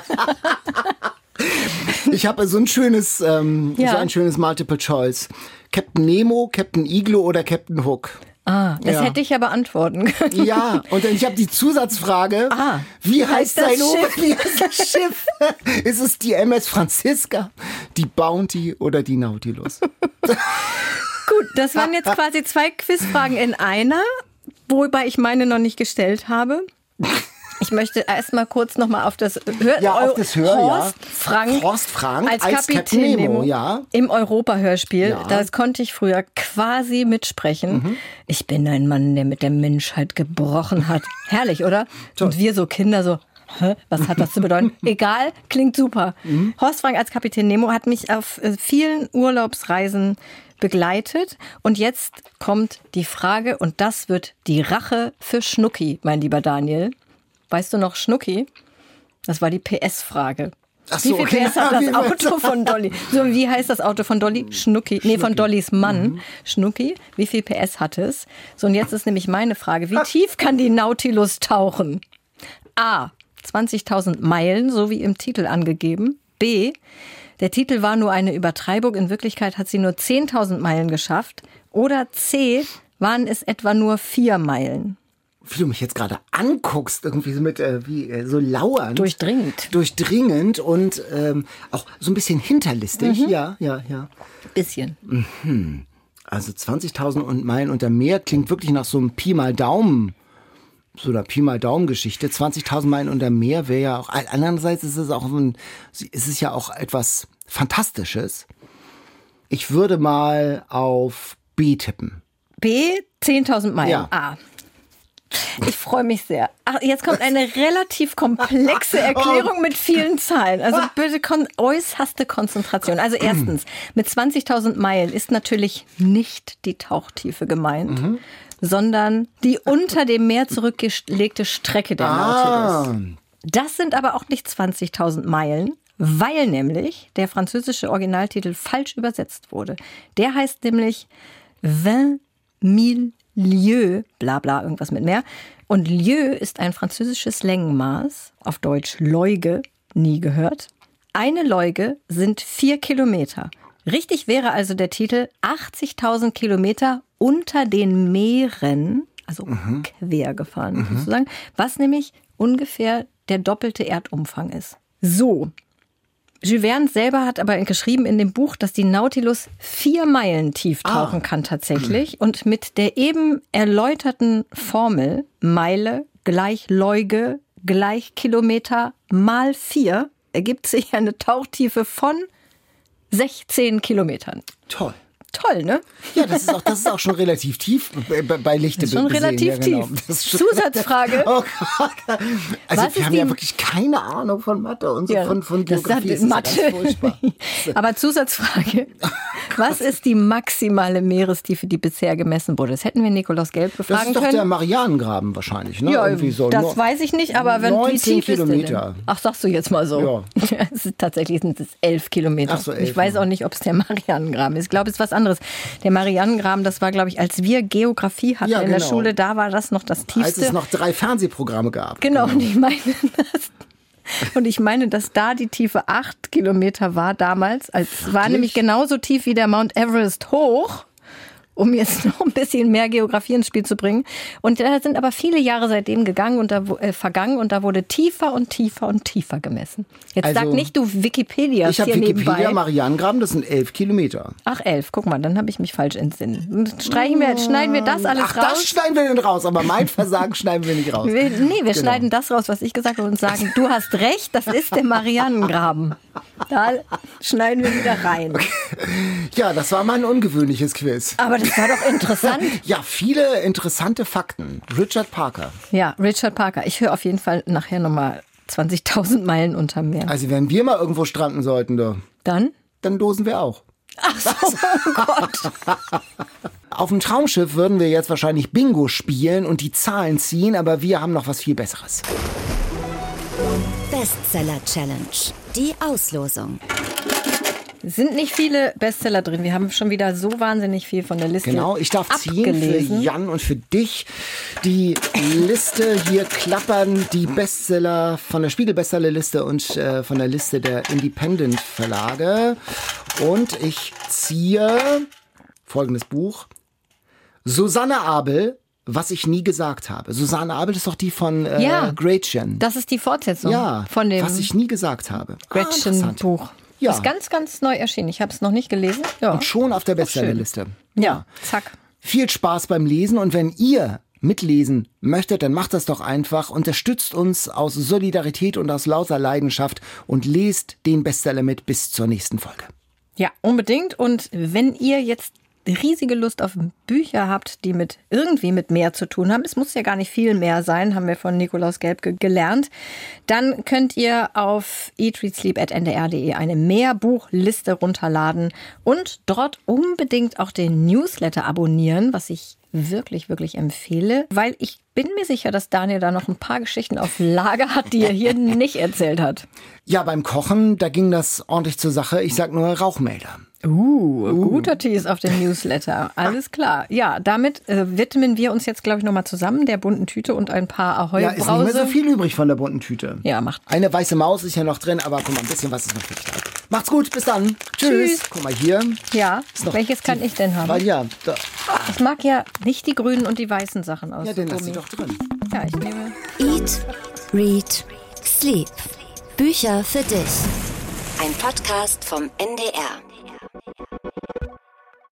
Ich habe so ein schönes, ähm, Ja. so ein schönes Multiple Choice. Captain Nemo, Captain Iglo oder Captain Hook? Ah, das Ja. hätte ich ja beantworten können. Ja, und dann ich habe die Zusatzfrage. Ah. Wie heißt das sein Ober- Schiff? Wie heißt das Schiff? Ist es die M S Franziska, die Bounty oder die Nautilus? Gut, das waren jetzt quasi zwei Quizfragen in einer, wobei ich meine noch nicht gestellt habe. Ich möchte erst mal kurz noch mal auf das Hör Ja, auf das Hör, Horst ja. Frank, Horst Frank als, als Kapitän Captain Nemo, Nemo, ja. im Europa-Hörspiel. Ja. Das konnte ich früher quasi mitsprechen. Mhm. Ich bin ein Mann, der mit der Menschheit gebrochen hat. Herrlich, oder? Und wir so Kinder so, hä, was hat das zu bedeuten? Egal, klingt super. Mhm. Horst Frank als Kapitän Nemo hat mich auf äh, vielen Urlaubsreisen begleitet. Und jetzt kommt die Frage, und das wird die Rache für Schnucki, mein lieber Daniel. Weißt du noch Schnucki? Das war die P S-Frage. Ach so, wie viel P S hat genau. das Auto von Dolly? So, wie heißt das Auto von Dolly? Schnucki. Nee, von Dollys Mann. Mhm. Schnucki. Wie viel P S hat es? So, und jetzt ist nämlich meine Frage. Wie tief kann die Nautilus tauchen? A. zwanzigtausend Meilen, so wie im Titel angegeben. B. Der Titel war nur eine Übertreibung. In Wirklichkeit hat sie nur zehntausend Meilen geschafft. Oder C. Waren es etwa nur vier Meilen? Wie du mich jetzt gerade anguckst, irgendwie so mit äh, wie äh, so lauernd. Durchdringend. Durchdringend und ähm, auch so ein bisschen hinterlistig. Mhm. Ja, ja, ja. Bisschen. Mhm. Also zwanzigtausend Meilen unter Meer klingt wirklich nach so einem Pi mal Daumen, so einer Pi mal Daumen Geschichte. zwanzigtausend Meilen unter Meer wäre ja auch, andererseits ist es auch ein, ist es ja auch etwas Fantastisches. Ich würde mal auf B tippen. B, zehntausend Meilen. Ja. A. Ich freue mich sehr. Ach, jetzt kommt eine relativ komplexe Erklärung mit vielen Zahlen. Also bitte kon- äußerste Konzentration. Also erstens, mit zwanzigtausend Meilen ist natürlich nicht die Tauchtiefe gemeint, mhm. sondern die unter dem Meer zurückgelegte Strecke der ah. Nautilus. Das sind aber auch nicht zwanzigtausend Meilen, weil nämlich der französische Originaltitel falsch übersetzt wurde. Der heißt nämlich vingt mille Lieues, bla bla, irgendwas mit mehr. Und Lieu ist ein französisches Längenmaß, auf Deutsch Leuge, nie gehört. Eine Leuge sind vier Kilometer. Richtig wäre also der Titel achtzigtausend Kilometer unter den Meeren, also mhm. quer gefahren mhm. sozusagen, was nämlich ungefähr der doppelte Erdumfang ist. So. Jules Verne selber hat aber geschrieben in dem Buch, dass die Nautilus vier Meilen tief tauchen ah. kann tatsächlich. Und mit der eben erläuterten Formel Meile gleich Leuge gleich Kilometer mal vier ergibt sich eine Tauchtiefe von sechzehn Kilometern. Toll. Toll, ne? Ja, das ist auch, das ist auch schon relativ tief bei, bei Lichte. Schon besehen. relativ ja, genau. tief. Das ist schon Zusatzfrage. Oh Gott. Also Was wir haben die, ja wirklich keine Ahnung von Mathe und so ja, von, von Geografie. Das ist Mathe. Ja Aber Zusatzfrage. Was ist die maximale Meerestiefe, die bisher gemessen wurde? Das hätten wir Nikolaus Gelb befragen können. Das ist doch können. der Marianengraben wahrscheinlich, ne? Ja, Irgendwie so das no- weiß ich nicht, aber wenn wie tief Kilometer. Ist denn? Ach, sagst du jetzt mal so. Ja. Es ist, tatsächlich sind es elf Kilometer. Ach so, elf, ich weiß ja. auch nicht, ob es der Marianengraben ist. Ich glaube, es ist was anderes. Der Marianengraben, das war, glaube ich, als wir Geografie hatten ja, in genau. der Schule, da war das noch das tiefste. Als es noch drei Fernsehprogramme gab. Genau, genau. Und ich meine, dass, und ich meine, dass da die Tiefe acht Kilometer war damals. Es war nämlich genauso tief wie der Mount Everest hoch. Um jetzt noch ein bisschen mehr Geografie ins Spiel zu bringen. Und da sind aber viele Jahre seitdem gegangen und da, äh, vergangen und da wurde tiefer und tiefer und tiefer gemessen. Jetzt also, sag nicht, du Wikipedia ich habe hier Wikipedia, nebenbei. Marianengraben, das sind elf Kilometer. Ach, elf, guck mal, dann habe ich mich falsch entsinnen. Streichen wir, schneiden wir das alles Ach, raus? das schneiden wir denn raus, aber mein Versagen schneiden wir nicht raus. Wir, nee, wir genau. schneiden das raus, was ich gesagt habe und sagen, du hast recht, das ist der Marianengraben. Da schneiden wir wieder rein. Okay. Ja, das war mal ein ungewöhnliches Quiz. Aber das war doch interessant. Ja, viele interessante Fakten. Richard Parker. Ja, Richard Parker. Ich höre auf jeden Fall nachher nochmal zwanzigtausend Meilen unterm Meer. Also wenn wir mal irgendwo stranden sollten, da, dann? Dann dosen wir auch. Ach so, oh Gott. Auf dem Traumschiff würden wir jetzt wahrscheinlich Bingo spielen und die Zahlen ziehen, aber wir haben noch was viel Besseres. Bestseller Challenge. Die Auslosung. Es sind nicht viele Bestseller drin. Wir haben schon wieder so wahnsinnig viel von der Liste Genau, ich darf abgelesen. ziehen für Jan und für dich. Die Liste hier klappern die Bestseller von der Spiegel-Bestsellerliste und äh, von der Liste der Independent-Verlage. Und ich ziehe folgendes Buch. Susanne Abel, was ich nie gesagt habe. Susanne Abel ist doch die von äh, ja, Gretchen. Das ist die Fortsetzung ja, von dem was ich nie gesagt habe. Gretchen-Buch. Ah, ja. Ist ganz, ganz neu erschienen. Ich habe es noch nicht gelesen. Ja. Und schon auf der Bestsellerliste. Ja, zack. Viel Spaß beim Lesen und wenn ihr mitlesen möchtet, dann macht das doch einfach. Unterstützt uns aus Solidarität und aus lauter Leidenschaft und lest den Bestseller mit bis zur nächsten Folge. Ja, unbedingt. Und wenn ihr jetzt riesige Lust auf Bücher habt, die mit irgendwie mit Meer zu tun haben, es muss ja gar nicht viel mehr sein, haben wir von Nikolaus Gelbke gelernt, dann könnt ihr auf eat read sleep at n d r punkt d e eine Meerbuchliste runterladen und dort unbedingt auch den Newsletter abonnieren, was ich wirklich, wirklich empfehle, weil ich bin mir sicher, dass Daniel da noch ein paar Geschichten auf Lager hat, die er hier nicht erzählt hat. Ja, beim Kochen, da ging das ordentlich zur Sache. Ich sag nur Rauchmelder. Uh, uh. guter Tease auf den Newsletter. Alles klar. Ja, damit äh, widmen wir uns jetzt, glaube ich, nochmal zusammen der bunten Tüte und ein paar Ahoi-Brause. Ja, ist nicht mehr so viel übrig von der bunten Tüte. Ja, macht. Eine weiße Maus ist ja noch drin, aber guck mal, ein bisschen was ist noch für dich da. Macht's gut, bis dann. Tschüss. Tschüss. Guck mal hier. Ja, welches kann ich denn haben? Weil ja, da. Ich mag ja nicht die grünen und die weißen Sachen aus. Ja, den lass Gummi. sie doch drin. Ja, ich nehme. Eat, Read, Sleep. Bücher für dich. Ein Podcast vom N D R.